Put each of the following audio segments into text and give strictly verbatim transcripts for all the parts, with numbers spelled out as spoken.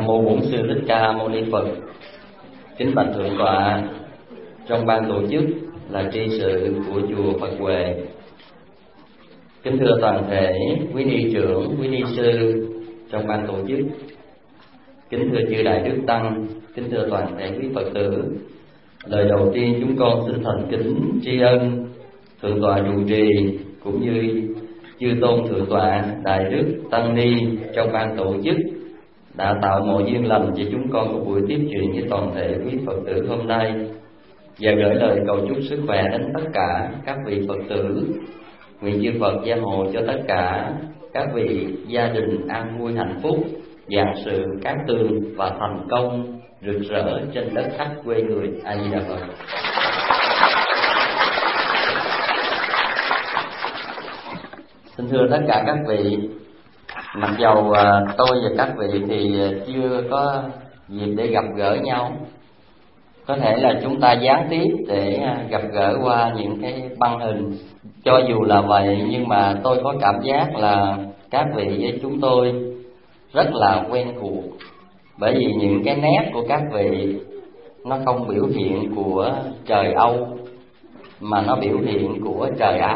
Nam mô Bổn Sư Thích Ca Mâu Ni Phật. Kính bạch thượng tọa, trong ban tổ chức là tri sự của chùa Phật Huệ. Kính thưa toàn thể quý ni trưởng, quý ni sư trong ban tổ chức. Kính thưa chư đại đức tăng, kính thưa toàn thể quý Phật tử. Lời đầu tiên chúng con xin thành kính tri ân thượng tọa trụ trì cũng như chư tôn thượng tọa, đại đức, tăng ni trong ban tổ chức đã tạo mọi duyên lành cho chúng con có buổi tiếp chuyện với toàn thể quý Phật tử hôm nay, và gửi lời cầu chúc sức khỏe đến tất cả các vị Phật tử. Nguyện chư Phật gia hộ cho tất cả các vị gia đình an vui hạnh phúc, vạn sự cát tường và thành công rực rỡ trên đất khách quê người. A Di Đà Phật. Xin thưa tất cả các vị, mặc dầu tôi và các vị thì chưa có dịp để gặp gỡ nhau, có thể là chúng ta gián tiếp để gặp gỡ qua những cái băng hình. Cho dù là vậy, nhưng mà tôi có cảm giác là các vị với chúng tôi rất là quen thuộc, bởi vì những cái nét của các vị nó không biểu hiện của trời Âu, mà nó biểu hiện của trời Á.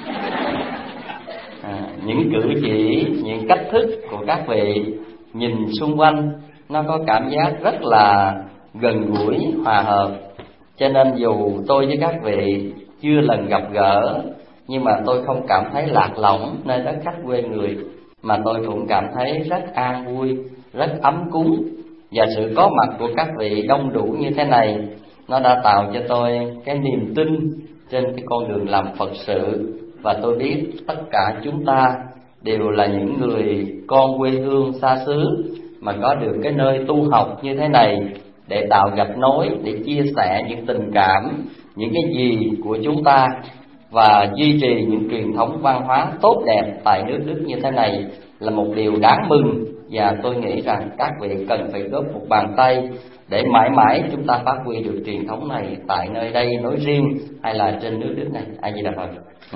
À, những cử chỉ, những cách thức của các vị nhìn xung quanh nó có cảm giác rất là gần gũi, hòa hợp. Cho nên dù tôi với các vị chưa lần gặp gỡ, nhưng mà tôi không cảm thấy lạc lõng nơi đất khách quê người, mà tôi cũng cảm thấy rất an vui, rất ấm cúng. Và sự có mặt của các vị đông đủ như thế này, nó đã tạo cho tôi cái niềm tin trên cái con đường làm Phật sự. Và tôi biết tất cả chúng ta đều là những người con quê hương xa xứ, mà có được cái nơi tu học như thế này để tạo gặp nối, để chia sẻ những tình cảm, những cái gì của chúng ta, và duy trì những truyền thống văn hóa tốt đẹp tại nước Đức như thế này là một điều đáng mừng. Và tôi nghĩ rằng các vị cần phải góp một bàn tay để mãi mãi chúng ta phát huy được truyền thống này tại nơi đây nói riêng, hay là trên nước Đức này. A Di Đà Phật.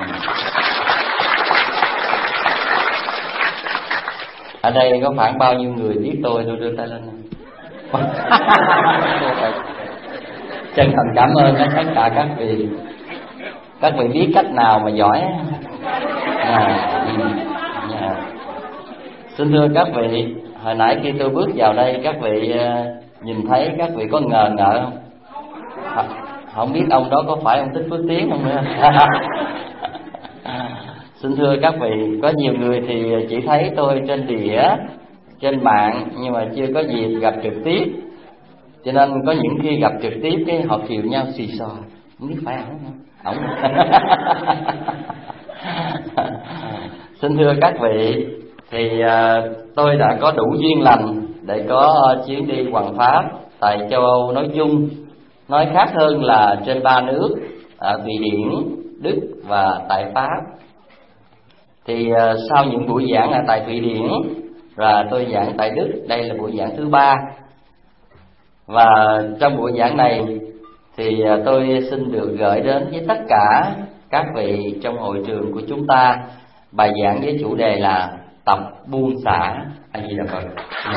Ở đây có khoảng bao nhiêu người biết tôi? Tôi đưa tay lên. Chân thành cảm ơn tất cả các vị. Các vị biết cách nào mà giỏi. À, à. Xin thưa các vị, hồi nãy khi tôi bước vào đây, các vị nhìn thấy các vị có ngờ ngợ không? Không biết ông đó có phải ông Thích Phước Tiến không nữa. Xin thưa các vị, có nhiều người thì chỉ thấy tôi trên đĩa, trên mạng, nhưng mà chưa có dịp gặp trực tiếp. Cho nên có những khi gặp trực tiếp cái họ khiều nhau xì xò, không biết phải ổng không? Ổng. Xin thưa các vị, thì uh, tôi đã có đủ duyên lành để có uh, chuyến đi hoằng pháp tại châu Âu nói chung, nói khác hơn là trên ba nước, ở Thụy Điển, Đức và tại Pháp. Thì uh, sau những buổi giảng ở tại Thụy Điển và tôi giảng tại Đức, đây là buổi giảng thứ ba. Và trong buổi giảng này thì uh, tôi xin được gửi đến với tất cả các vị trong hội trường của chúng ta bài giảng với chủ đề là tập buông xả. A Di Đà Phật.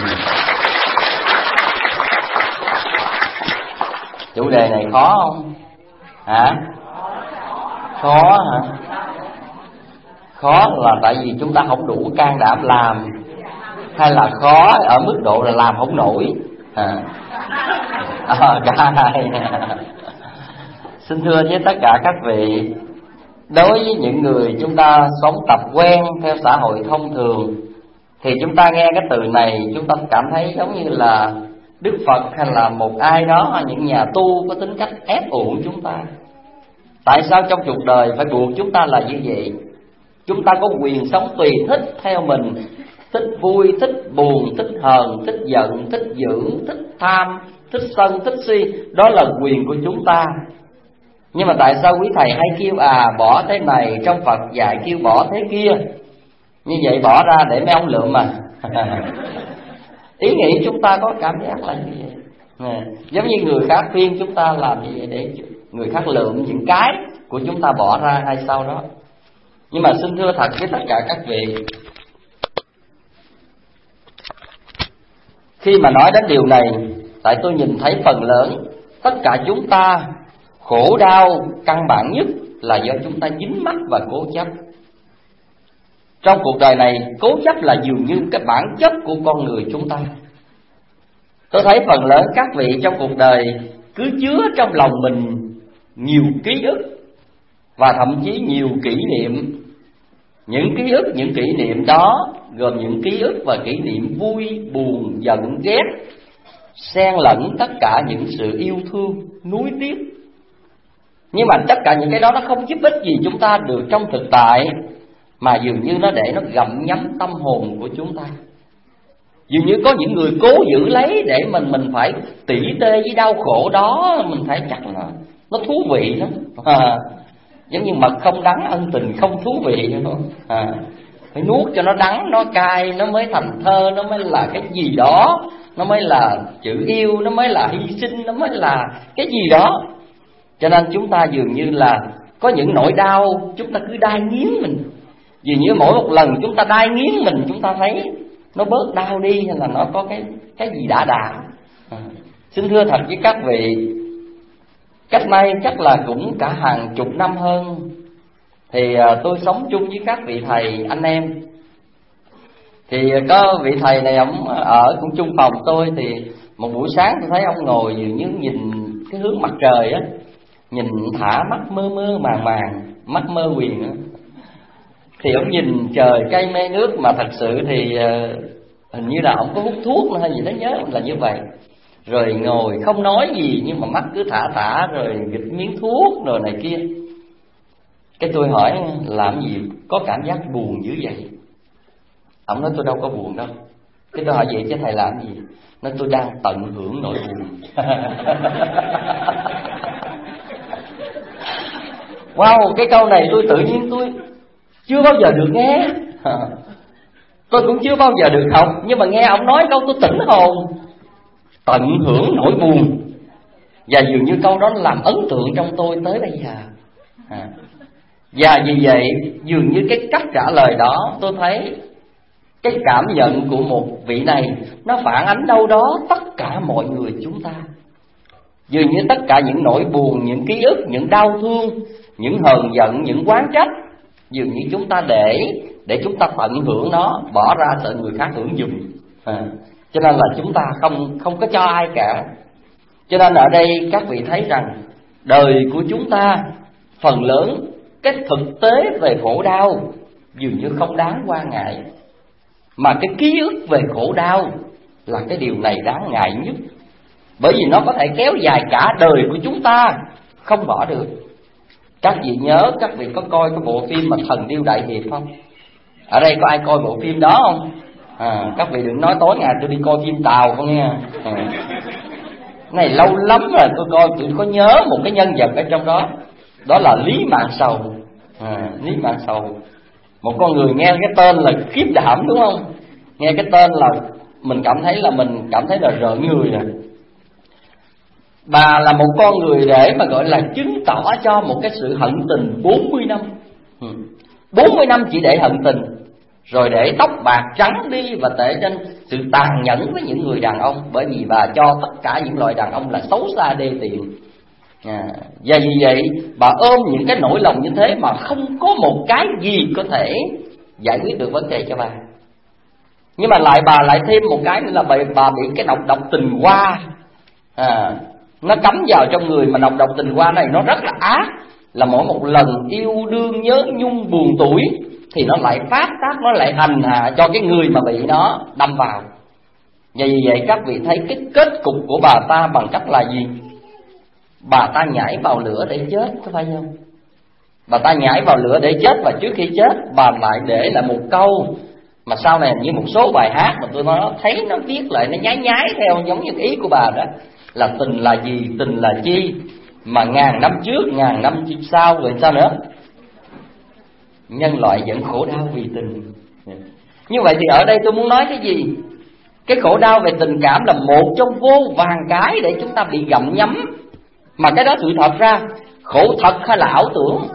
Chủ đề này khó không? Hả? Khó hả? Khó là tại vì chúng ta không đủ can đảm làm, hay là khó ở mức độ là làm không nổi? À, à cả hai. Xin thưa với tất cả các vị, đối với những người chúng ta sống tập quen theo xã hội thông thường, thì chúng ta nghe cái từ này chúng ta cảm thấy giống như là Đức Phật hay là một ai đó, những nhà tu có tính cách ép uổng chúng ta. Tại sao trong cuộc đời phải buộc chúng ta là như vậy? Chúng ta có quyền sống tùy thích theo mình, thích vui, thích buồn, thích hờn, thích giận, thích dữ, thích tham, thích sân, thích si. Đó là quyền của chúng ta. Nhưng mà tại sao quý thầy hay kêu à bỏ thế này, trong Phật dạy kêu bỏ thế kia? Như vậy bỏ ra để mấy ông lượm mà. Ý nghĩ chúng ta có cảm giác là như vậy. À, giống như người khác khuyên chúng ta làm như vậy để người khác lượm những cái của chúng ta bỏ ra hay sau đó. Nhưng mà xin thưa thật với tất cả các vị, Khi mà nói đến điều này, tại tôi nhìn thấy phần lớn tất cả chúng ta khổ đau căn bản nhất là do chúng ta dính mắc và cố chấp. Trong cuộc đời này, cố chấp là dường như cái bản chất của con người chúng ta. Tôi thấy phần lớn các vị trong cuộc đời cứ chứa trong lòng mình nhiều ký ức và thậm chí nhiều kỷ niệm. Những ký ức, những kỷ niệm đó gồm những ký ức và kỷ niệm vui, buồn, giận, ghét, xen lẫn tất cả những sự yêu thương, nuối tiếc. Nhưng mà tất cả những cái đó nó không giúp ích gì chúng ta được trong thực tại, mà dường như nó để nó gặm nhấm tâm hồn của chúng ta. Dường như có những người cố giữ lấy để mình mình phải tỉ tê với đau khổ đó, mình thấy chắc là nó thú vị lắm. À, giống như mật không đắng, ân tình không thú vị nữa. À, phải nuốt cho nó đắng, nó cay, nó mới thành thơ, nó mới là cái gì đó, nó mới là chữ yêu, nó mới là hy sinh, nó mới là cái gì đó. Cho nên chúng ta dường như là có những nỗi đau chúng ta cứ đai nghiến mình. Dường như mỗi một lần chúng ta đai nghiến mình, chúng ta thấy nó bớt đau đi, hay là nó có cái cái gì đã đã. À, xin thưa thật với các vị, cách nay chắc là cũng cả hàng chục năm hơn, thì tôi sống chung với các vị thầy anh em. Thì có vị thầy này ông ở cũng chung phòng tôi, thì một buổi sáng tôi thấy ông ngồi dường như nhìn cái hướng mặt trời á, nhìn thả mắt mơ mơ màng màng, mắt mơ quyền á. Thì ông nhìn trời cây mây nước, mà thật sự thì hình như là ông có hút thuốc hay gì đó, nhớ là như vậy. Rồi ngồi không nói gì, nhưng mà mắt cứ thả thả, rồi nghịch miếng thuốc rồi này kia. Cái tôi hỏi làm gì có cảm giác buồn dữ vậy? Ông nói tôi đâu có buồn đâu. Cái tôi hỏi vậy chứ thầy làm gì? Nói tôi đang tận hưởng nỗi buồn. Wow, cái câu này tôi tự nhiên tôi chưa bao giờ được nghe. Tôi cũng chưa bao giờ được học, nhưng mà nghe ông nói câu tôi tỉnh hồn. Tận hưởng nỗi buồn. Và dường như câu đó làm ấn tượng trong tôi tới bây giờ. à. Và vì vậy dường như cái cách trả lời đó, tôi thấy cái cảm nhận của một vị này nó phản ánh đâu đó tất cả mọi người chúng ta. Dường như tất cả những nỗi buồn, những ký ức, những đau thương, những hờn giận, những oán trách, dường như chúng ta để để chúng ta tận hưởng nó, bỏ ra sợ người khác hưởng giùm. à. Cho nên là chúng ta không không có cho ai cả. Cho nên ở đây các vị thấy rằng đời của chúng ta phần lớn cái thực tế về khổ đau dường như không đáng quan ngại, mà cái ký ức về khổ đau là cái điều này đáng ngại nhất. Bởi vì nó có thể kéo dài cả đời của chúng ta, không bỏ được. Các vị nhớ, các vị có coi cái bộ phim mà Thần Điêu Đại Hiệp không? Ở đây có ai coi bộ phim đó không? À, các vị đừng nói tối ngày tôi đi coi phim Tàu không nghe. À, này lâu lắm rồi tôi coi, tôi có nhớ một cái nhân vật ở trong đó, đó là Lý Mạn Sầu. À, Lý Mạn Sầu, một con người nghe cái tên là khiếp đảm đúng không? Nghe cái tên là mình cảm thấy là mình cảm thấy là rợn người rồi. Bà là một con người để mà gọi là chứng tỏ cho một cái sự hận tình bốn mươi năm. bốn mươi năm chỉ để hận tình, rồi để tóc bạc trắng đi, và để trên sự tàn nhẫn với những người đàn ông. Bởi vì bà cho tất cả những loại đàn ông là xấu xa đê tiện. à, Và vì vậy bà ôm những cái nỗi lòng như thế mà không có một cái gì có thể giải quyết được vấn đề cho bà. Nhưng mà lại bà lại thêm một cái nữa là bà, bà bị cái nọc độc tình hoa. à, Nó cắm vào trong người, mà nọc độc tình hoa này nó rất là ác. Là mỗi một lần yêu đương nhớ nhung buồn tuổi thì nó lại phát tác, nó lại hành hạ cho cái người mà bị nó đâm vào. Và vì vậy các vị thấy cái kết cục của bà ta bằng cách là gì? Bà ta nhảy vào lửa để chết, có phải không? Bà ta nhảy vào lửa để chết, và trước khi chết bà lại để lại một câu mà sau này như một số bài hát mà tôi nói thấy nó viết lại, nó nhái nhái theo giống như ý của bà đó, là tình là gì, tình là chi, mà ngàn năm trước, ngàn năm sau, rồi sao nữa? Nhân loại vẫn khổ đau vì tình. Như vậy thì ở đây tôi muốn nói cái gì? Cái khổ đau về tình cảm là một trong vô vàn cái để chúng ta bị gặm nhấm. Mà cái đó sự thật ra, khổ thật hay là ảo tưởng?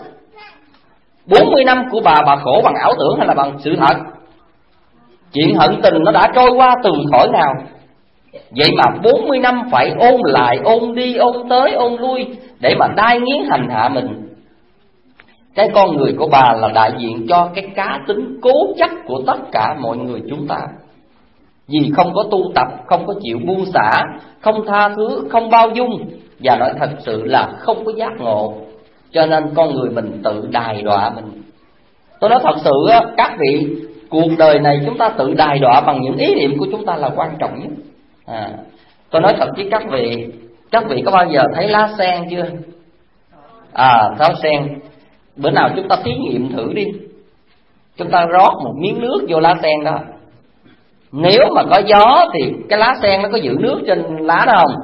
bốn mươi năm của bà, bà khổ bằng ảo tưởng hay là bằng sự thật? Chuyện hận tình nó đã trôi qua từ thuở nào? Vậy mà bốn mươi năm phải ôn lại, ôn đi, ôn tới, ôn lui để mà đai nghiến hành hạ mình. Cái con người của bà là đại diện cho cái cá tính cố chấp của tất cả mọi người chúng ta. Vì không có tu tập, không có chịu buông xả, không tha thứ, không bao dung, và nói thật sự là không có giác ngộ, cho nên con người mình tự đày đọa mình. Tôi nói thật sự á, các vị, cuộc đời này chúng ta tự đày đọa bằng những ý niệm của chúng ta là quan trọng nhất. à, Tôi nói thật với các vị, các vị có bao giờ thấy lá sen chưa? À, lá sen, bữa nào chúng ta thí nghiệm thử đi. Chúng ta rót một miếng nước vô lá sen đó, nếu mà có gió thì cái lá sen nó có giữ nước trên lá đó không?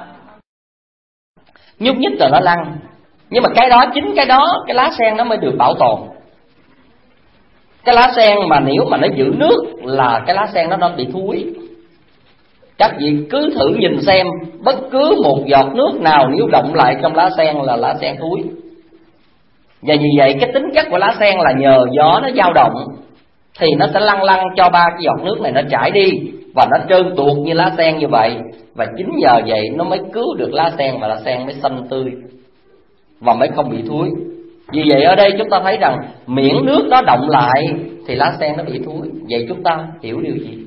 Nhúc nhích rồi nó lăn. Nhưng mà cái đó, chính cái đó, cái lá sen nó mới được bảo tồn. Cái lá sen mà nếu mà nó giữ nước là cái lá sen nó nó bị thúi. Các vị cứ thử nhìn xem, bất cứ một giọt nước nào nếu động lại trong lá sen là lá sen thúi. Và vì vậy cái tính chất của lá sen là nhờ gió nó dao động thì nó sẽ lăn lăn cho ba cái giọt nước này nó chảy đi, và nó trơn tuột như lá sen như vậy. Và chính nhờ vậy nó mới cứu được lá sen, và lá sen mới xanh tươi và mới không bị thúi. Vì vậy ở đây chúng ta thấy rằng miễn nước đó động lại thì lá sen nó bị thúi. Vậy chúng ta hiểu điều gì?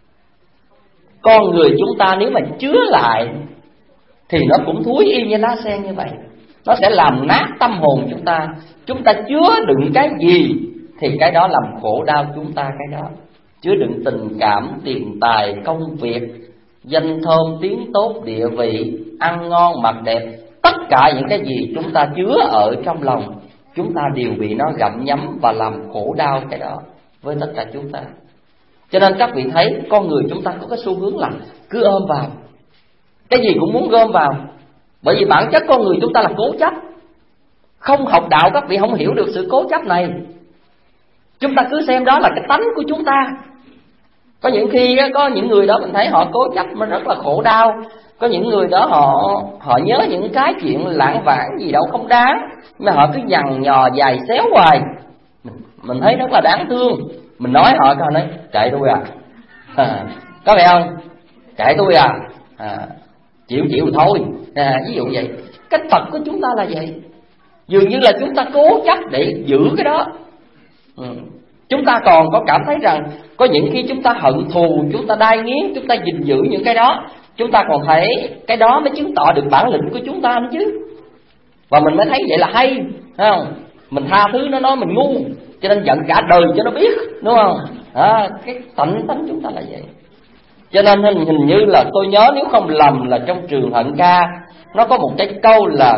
Con người chúng ta nếu mà chứa lại thì nó cũng thúi y như lá sen như vậy. Nó sẽ làm nát tâm hồn chúng ta. Chúng ta chứa đựng cái gì thì cái đó làm khổ đau chúng ta cái đó. Chứa đựng tình cảm, tiền tài, công việc, danh thơm, tiếng tốt, địa vị, ăn ngon, mặc đẹp. Tất cả những cái gì chúng ta chứa ở trong lòng, chúng ta đều bị nó gặm nhấm và làm khổ đau cái đó với tất cả chúng ta. Cho nên các vị thấy con người chúng ta có cái xu hướng là cứ ôm vào, cái gì cũng muốn gom vào. Bởi vì bản chất con người chúng ta là cố chấp. Không học đạo các vị không hiểu được sự cố chấp này. Chúng ta cứ xem đó là cái tánh của chúng ta. Có những khi có những người đó mình thấy họ cố chấp mà rất là khổ đau. Có những người đó họ họ nhớ những cái chuyện lãng vãng gì đâu không đáng, mà họ cứ nhằn nhò dài xéo hoài. Mình, mình thấy rất là đáng thương. Mình nói họ coi nói kệ tôi à, à có phải không? Kệ tôi à, à chịu chịu thôi, à, ví dụ vậy. Cái tật của chúng ta là vậy. Dường như là chúng ta cố chấp để giữ cái đó. ừ. Chúng ta còn có cảm thấy rằng có những khi chúng ta hận thù, chúng ta đai nghiến, chúng ta gìn giữ những cái đó, chúng ta còn thấy cái đó mới chứng tỏ được bản lĩnh của chúng ta nữa chứ. Và mình mới thấy vậy là hay, thấy không? Mình tha thứ nó nói mình ngu, cho nên giận cả đời cho nó biết, đúng không? À, cái tánh tánh chúng ta là vậy. Cho nên hình, hình như là tôi nhớ nếu không lầm là trong trường Hận Ca nó có một cái câu là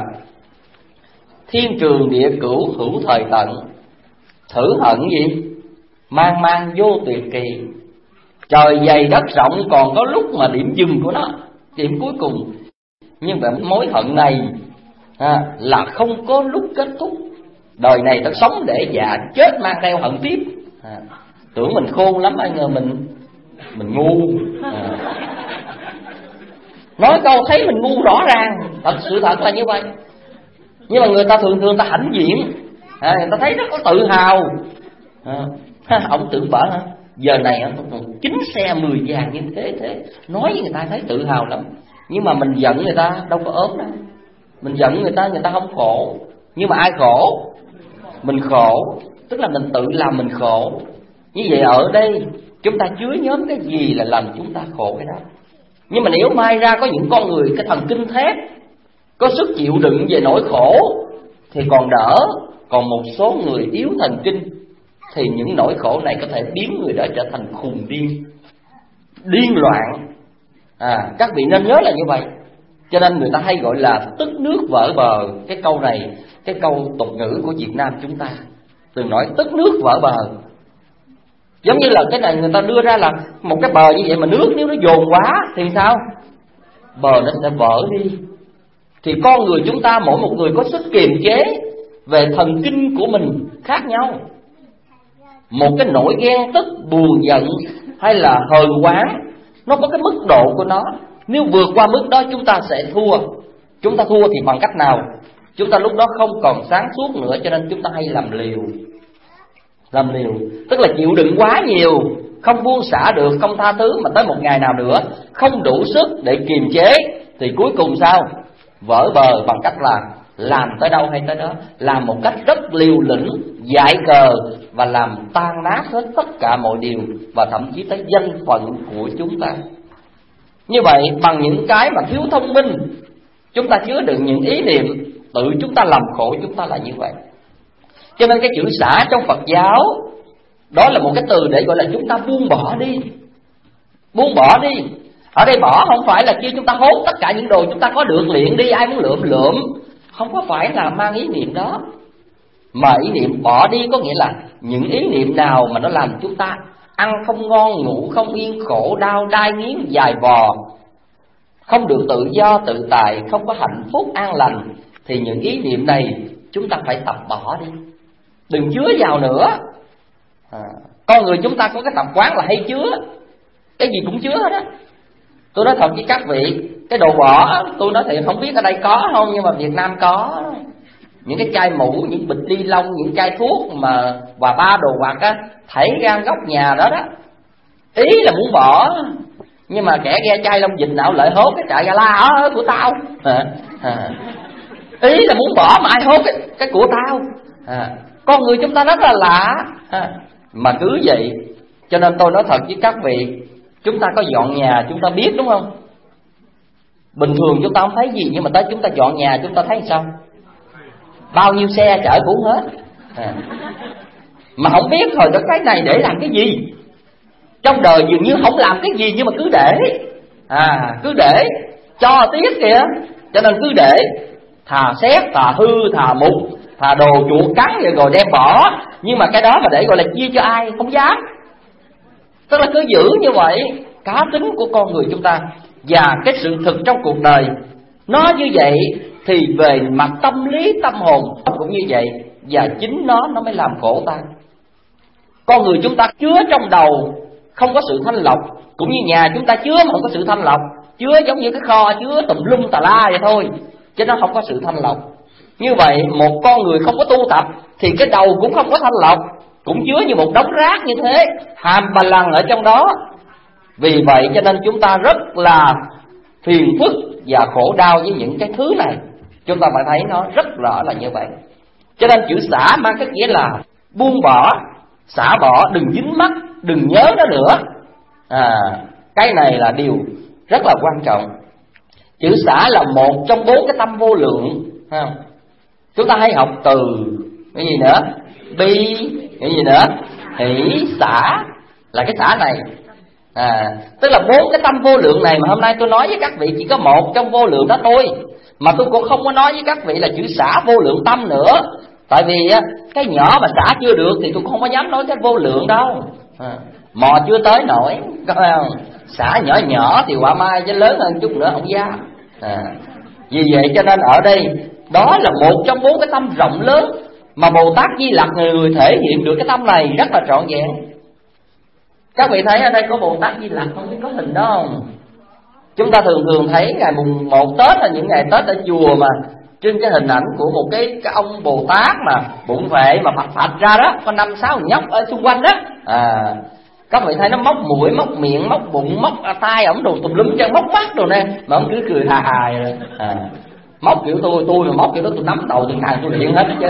thiên trường địa cửu hữu thời tận, thử hận gì mang mang vô tuyệt kỳ. Trời dày đất rộng còn có lúc mà điểm dừng của nó, điểm cuối cùng. Nhưng mà mối hận này à, là không có lúc kết thúc. Đời này ta sống để già, chết mang theo hận tiếp. à, Tưởng mình khôn lắm, ai ngờ mình Mình ngu. à. Nói câu thấy mình ngu rõ ràng, thật sự thật là như vậy. Nhưng mà người ta thường thường ta hãnh diện, à, người ta thấy rất có tự hào. à, Ông tưởng bở hả? Giờ này ông còn chín xe mười vàng như thế thế, nói với người ta thấy tự hào lắm. Nhưng mà mình giận người ta đâu có ốm đâu. Mình giận người ta, người ta không khổ. Nhưng mà ai khổ? Mình khổ. Tức là mình tự làm mình khổ. Như vậy ở đây chúng ta chứa nhóm cái gì là làm chúng ta khổ cái đó. Nhưng mà nếu mai ra có những con người cái thần kinh thép, có sức chịu đựng về nỗi khổ thì còn đỡ. Còn một số người yếu thần kinh thì những nỗi khổ này có thể biến người đó trở thành khùng điên, điên loạn. à, Các vị nên nhớ là như vậy. Cho nên người ta hay gọi là tức nước vỡ bờ. Cái câu này, cái câu tục ngữ của Việt Nam chúng ta từng nói tức nước vỡ bờ. Giống như là cái này người ta đưa ra là một cái bờ như vậy mà nước nếu nó dồn quá thì sao? Bờ nó sẽ vỡ đi. Thì con người chúng ta mỗi một người có sức kiềm chế về thần kinh của mình khác nhau. Một cái nỗi ghen tức, buồn giận hay là hờn oán, nó có cái mức độ của nó. Nếu vượt qua mức đó chúng ta sẽ thua. Chúng ta thua thì bằng cách nào? Chúng ta lúc đó không còn sáng suốt nữa, cho nên chúng ta hay làm liều. Làm liều tức là chịu đựng quá nhiều, không buông xả được, không tha thứ, mà tới một ngày nào nữa không đủ sức để kiềm chế, thì cuối cùng sao? Vỡ bờ bằng cách là làm tới đâu hay tới đó, làm một cách rất liều lĩnh, dại cờ, và làm tan nát hết tất cả mọi điều, và thậm chí tới danh phận của chúng ta. Như vậy, bằng những cái mà thiếu thông minh, chúng ta chứa đựng những ý niệm, tự chúng ta làm khổ chúng ta là như vậy. Cho nên cái chữ xả trong Phật giáo, đó là một cái từ để gọi là chúng ta buông bỏ đi. Buông bỏ đi. Ở đây bỏ không phải là kêu chúng ta hốt tất cả những đồ chúng ta có được liền đi, ai muốn lượm lượm. Không có phải là mang ý niệm đó. Mà ý niệm bỏ đi có nghĩa là những ý niệm nào mà nó làm chúng ta ăn không ngon, ngủ không yên, khổ đau, đai nghiến, dài vò, không được tự do, tự tại, không có hạnh phúc, an lành, thì những ý niệm này chúng ta phải tập bỏ đi. Đừng chứa vào nữa. à, Con người chúng ta có cái tập quán là hay chứa, cái gì cũng chứa hết á. Tôi nói thật với các vị, cái đồ bỏ, tôi nói thì không biết ở đây có không, nhưng mà Việt Nam có. Những cái chai mũ, những bịch ni lông, những chai thuốc mà và ba đồ vật á, thảy ra góc nhà đó đó. Ý là muốn bỏ, nhưng mà kẻ ghe chai lông vịt nào lợi hốt cái chạy ra la ở của tao. à, à. Ý là muốn bỏ mà ai hốt cái, cái của tao. à. Con người chúng ta rất là lạ. à. Mà cứ vậy, cho nên tôi nói thật với các vị, chúng ta có dọn nhà chúng ta biết đúng không? Bình thường chúng ta không thấy gì, nhưng mà tới chúng ta dọn nhà chúng ta thấy sao? Bao nhiêu xe chở cũng hết. à. Mà không biết thôi đó, cái này để làm cái gì? Trong đời dường như không làm cái gì, nhưng mà cứ để. à Cứ để cho tiếc kìa. Cho nên cứ để, thà xét, thà hư, thà mục, thà đồ chuột cắn rồi, rồi đem bỏ. Nhưng mà cái đó mà để gọi là chia cho ai, không dám. Tức là cứ giữ như vậy. Cá tính của con người chúng ta và cái sự thực trong cuộc đời nó như vậy, thì về mặt tâm lý tâm hồn cũng như vậy, và chính nó nó mới làm khổ ta. Con người chúng ta chứa trong đầu không có sự thanh lọc, cũng như nhà chúng ta chứa mà không có sự thanh lọc, chứa giống như cái kho chứa tùm lum tà la vậy thôi, chứ nó không có sự thanh lọc. Như vậy một con người không có tu tập thì cái đầu cũng không có thanh lọc, cũng chứa như một đống rác như thế, hàm bà lằng ở trong đó. Vì vậy cho nên chúng ta rất là phiền phức và khổ đau với những cái thứ này. Chúng ta phải thấy nó rất rõ là như vậy. Cho nên chữ xả mang cái nghĩa là buông bỏ, xả bỏ, đừng dính mắc, đừng nhớ nó nữa. à, Cái này là điều rất là quan trọng. Chữ xả là một trong bốn cái tâm vô lượng. ha. Chúng ta hay học từ cái gì nữa? Bi, cái gì nữa? Hỷ, xả, là cái xả này. à, Tức là bốn cái tâm vô lượng này mà hôm nay tôi nói với các vị chỉ có một trong vô lượng đó thôi. Mà tôi cũng không có nói với các vị là chữ xả vô lượng tâm nữa. Tại vì cái nhỏ mà xả chưa được thì tôi cũng không có dám nói cái vô lượng đâu. à, Mò chưa tới nổi, có phải không? Xả nhỏ nhỏ thì quả mai, chứ lớn hơn chút nữa không dám. à, Vì vậy cho nên ở đây đó là một trong bốn cái tâm rộng lớn mà Bồ Tát Di Lặc người thể hiện được cái tâm này rất là trọn vẹn. Các vị thấy ở đây có Bồ Tát Di Lặc không? Biết có hình đó không? Chúng ta thường thường thấy ngày mùng một Tết là những ngày Tết ở chùa mà trên cái hình ảnh của một cái, cái ông Bồ Tát mà bụng vệ mà phật phật ra đó, có năm sáu nhóc ở xung quanh đó. à Các vị thấy nó móc mũi, móc miệng, móc bụng, móc tay ổng đồ tùm lum chân, móc mắt đồ nè, mà ông cứ cười hà hà rồi. à Móc kiểu tôi, tôi mà móc kiểu đó tôi nắm đầu từng thằng tôi điện hết chứ.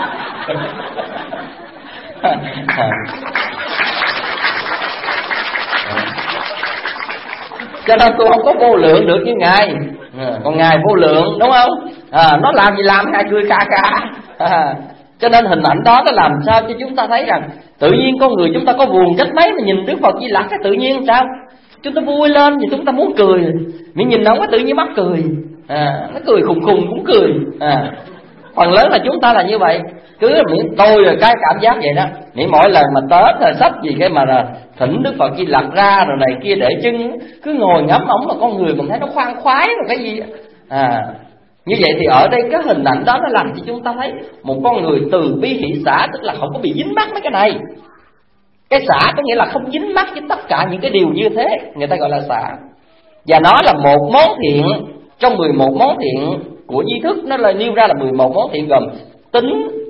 Cho nên tôi không có vô lượng được như Ngài. à, Còn Ngài vô lượng đúng không? à, Nó làm gì làm Ngài cười ca ca. à, Cho nên hình ảnh đó nó làm sao cho chúng ta thấy rằng tự nhiên con người chúng ta có buồn cách mấy mà nhìn Đức Phật Di Lặc cái tự nhiên sao? Chúng ta vui lên thì chúng ta muốn cười, miễn nhìn nó tự nhiên mắc cười. à, Nó cười khùng khùng cũng cười. à, Phần lớn là chúng ta là như vậy. Cứ miễn tôi rồi cái cảm giác vậy đó. Miễn mỗi lần mà Tết là sắp gì cái mà là thỉnh Đức Phật Di Lặc ra rồi này kia để chân, cứ ngồi ngắm ổng mà con người còn thấy nó khoan khoái rồi cái gì. à Như vậy thì ở đây cái hình ảnh đó nó làm cho chúng ta thấy một con người từ bi hỷ xả, tức là không có bị dính mắc mấy cái này. Cái xả có nghĩa là không dính mắc với tất cả những cái điều như thế, người ta gọi là xả. Và nó là một món thiện trong mười một món thiện của di thức. Nó là nêu ra là mười một món thiện gồm tính,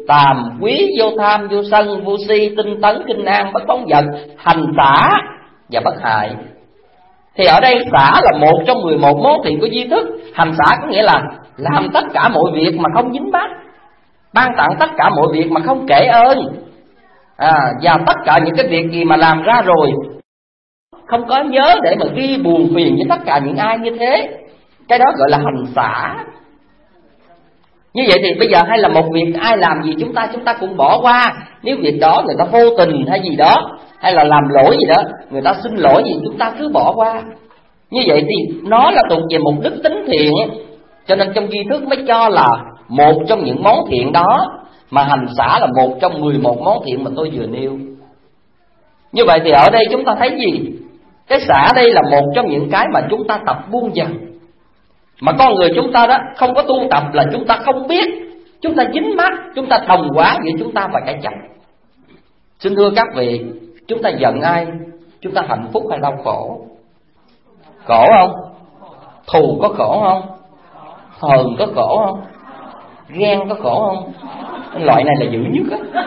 tàm quý, vô tham, vô sân, vô si, tinh tấn, kinh an, bất phóng dật, hành xả và bất hại. Thì ở đây xả là một trong mười một món thiện của duy thức. Hành xả có nghĩa là làm tất cả mọi việc mà không dính mắc, ban tặng tất cả mọi việc mà không kể ơn, à, và tất cả những cái việc gì mà làm ra rồi không có nhớ để mà ghi buồn phiền với tất cả những ai như thế. Cái đó gọi là hành xả. Như vậy thì bây giờ hay là một việc ai làm gì chúng ta chúng ta cũng bỏ qua. Nếu việc đó người ta vô tình hay gì đó, hay là làm lỗi gì đó, người ta xin lỗi gì chúng ta cứ bỏ qua. Như vậy thì nó là thuộc về một đức tính thiện. Cho nên trong duy thức mới cho là một trong những món thiện đó, mà hành xả là một trong mười một món thiện mà tôi vừa nêu. Như vậy thì ở đây chúng ta thấy gì? Cái xả đây là một trong những cái mà chúng ta tập buông dần. Mà con người chúng ta đó không có tu tập là chúng ta không biết, chúng ta dính mắc, chúng ta đồng hóa giữa chúng ta và cái chấp. Xin thưa các vị, chúng ta giận ai, chúng ta hạnh phúc hay đau khổ? Khổ không? Thù có khổ không? Hờn có khổ không? Ghen có khổ không? Loại này là dữ nhất á.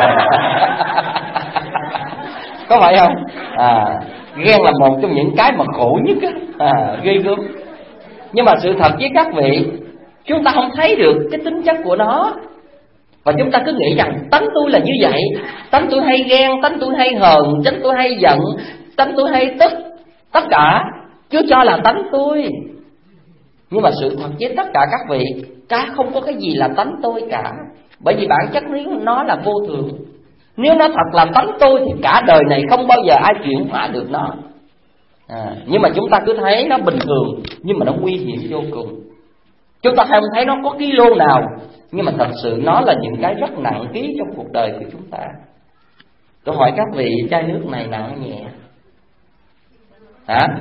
Có phải không? À, ghen là một trong những cái mà khổ nhất á, à, ghê gớm. Nhưng mà sự thật với các vị, chúng ta không thấy được cái tính chất của nó. Và chúng ta cứ nghĩ rằng tánh tôi là như vậy, tánh tôi hay ghen, tánh tôi hay hờn, tánh tôi hay giận, tánh tôi hay tức. Tất cả cứ cho là tánh tôi. Nhưng mà sự thật với tất cả các vị, cả không có cái gì là tánh tôi cả. Bởi vì bản chất nó là vô thường. Nếu nó thật là tánh tôi thì cả đời này không bao giờ ai chuyển hóa được nó. À, nhưng mà chúng ta cứ thấy nó bình thường, nhưng mà nó nguy hiểm vô cùng. Chúng ta không thấy nó có ký lô nào, nhưng mà thật sự nó là những cái rất nặng ký trong cuộc đời của chúng ta. Tôi hỏi các vị, chai nước này nặng nhẹ? Hả?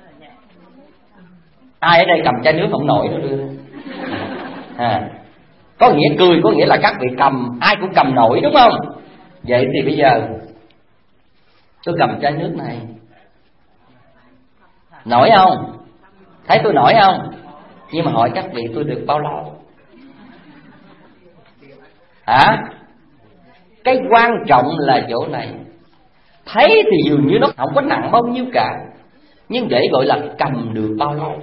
Ai ở đây cầm chai nước không nổi nữa đưa? À, có nghĩa cười, có nghĩa là các vị cầm, ai cũng cầm nổi đúng không? Vậy thì bây giờ tôi cầm chai nước này, nổi không? Thấy tôi nổi không? Nhưng mà hỏi các vị, tôi được bao lâu? Hả? Cái quan trọng là chỗ này. Thấy thì dường như nó không có nặng bao nhiêu cả, nhưng để gọi là cầm được bao lâu.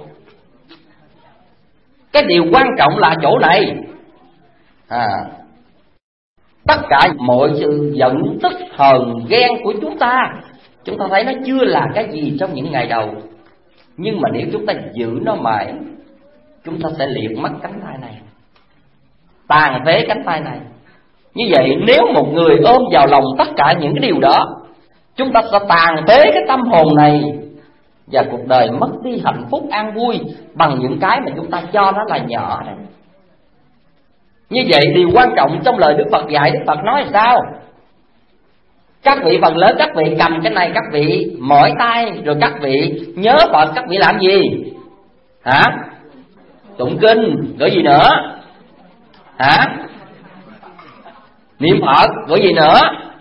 Cái điều quan trọng là chỗ này. À, tất cả mọi sự giận tức hờn ghen của chúng ta, chúng ta thấy nó chưa là cái gì trong những ngày đầu. Nhưng mà nếu chúng ta giữ nó mãi, chúng ta sẽ liệt mất cánh tay này, tàn phế cánh tay này. Như vậy nếu một người ôm vào lòng tất cả những cái điều đó, chúng ta sẽ tàn phế cái tâm hồn này, và cuộc đời mất đi hạnh phúc an vui bằng những cái mà chúng ta cho nó là nhỏ đấy. Như vậy điều quan trọng trong lời Đức Phật dạy, Đức Phật nói là sao? Các vị phần lớn các vị cầm cái này, các vị mỏi tay, rồi các vị nhớ Phật, các vị làm gì? Hả? Tụng kinh, rồi gì nữa? Hả? Niệm Phật, rồi gì nữa?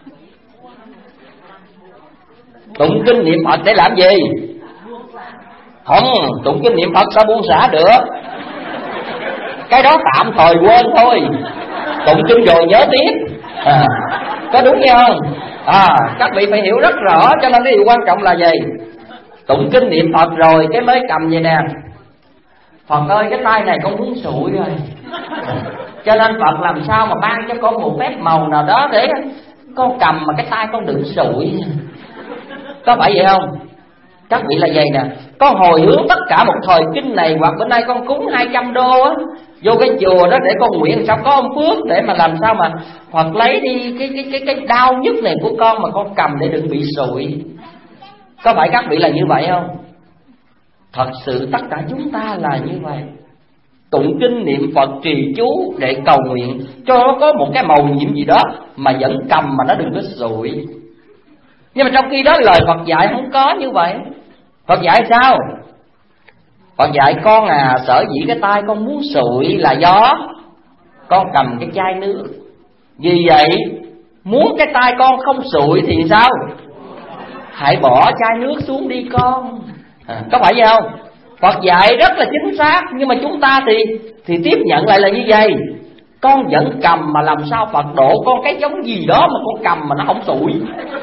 Tụng kinh niệm Phật để làm gì? Không, tụng kinh niệm Phật sao buông xả được? Cái đó tạm thời quên thôi, tụng kinh rồi nhớ tiếp. À, có đúng không? À, các vị phải hiểu rất rõ. Cho nên cái điều quan trọng là gì? Tụng kinh niệm Phật rồi cái mới cầm vậy nè. Phật ơi, cái tay này con muốn sụi rồi, cho nên Phật làm sao mà ban cho con một phép màu nào đó để con cầm mà cái tay con đừng sụi. Có phải vậy không? Các vị là vậy nè. Con hồi hướng tất cả một thời kinh này, hoặc bữa nay con cúng hai trăm đô á, vô cái chùa đó để con nguyện sao có ông phước, để mà làm sao mà Phật lấy đi cái cái cái cái đau nhức này của con mà con cầm để đừng bị sụi. Có phải các vị là như vậy không? Thật sự tất cả chúng ta là như vậy. Tụng kinh niệm Phật trì chú để cầu nguyện cho nó có một cái màu nhiệm gì đó, mà vẫn cầm mà nó đừng có sụi. Nhưng mà trong khi đó lời Phật dạy không có như vậy. Phật dạy sao? Phật dạy con à, sở dĩ cái tay con muốn sụi là do con cầm cái chai nước. Vì vậy muốn cái tay con không sụi thì sao? Hãy bỏ chai nước xuống đi con. À, có phải vậy không? Phật dạy rất là chính xác, nhưng mà chúng ta thì thì tiếp nhận lại là như vậy. Con vẫn cầm mà làm sao Phật độ con cái giống gì đó mà con cầm mà nó không sụi.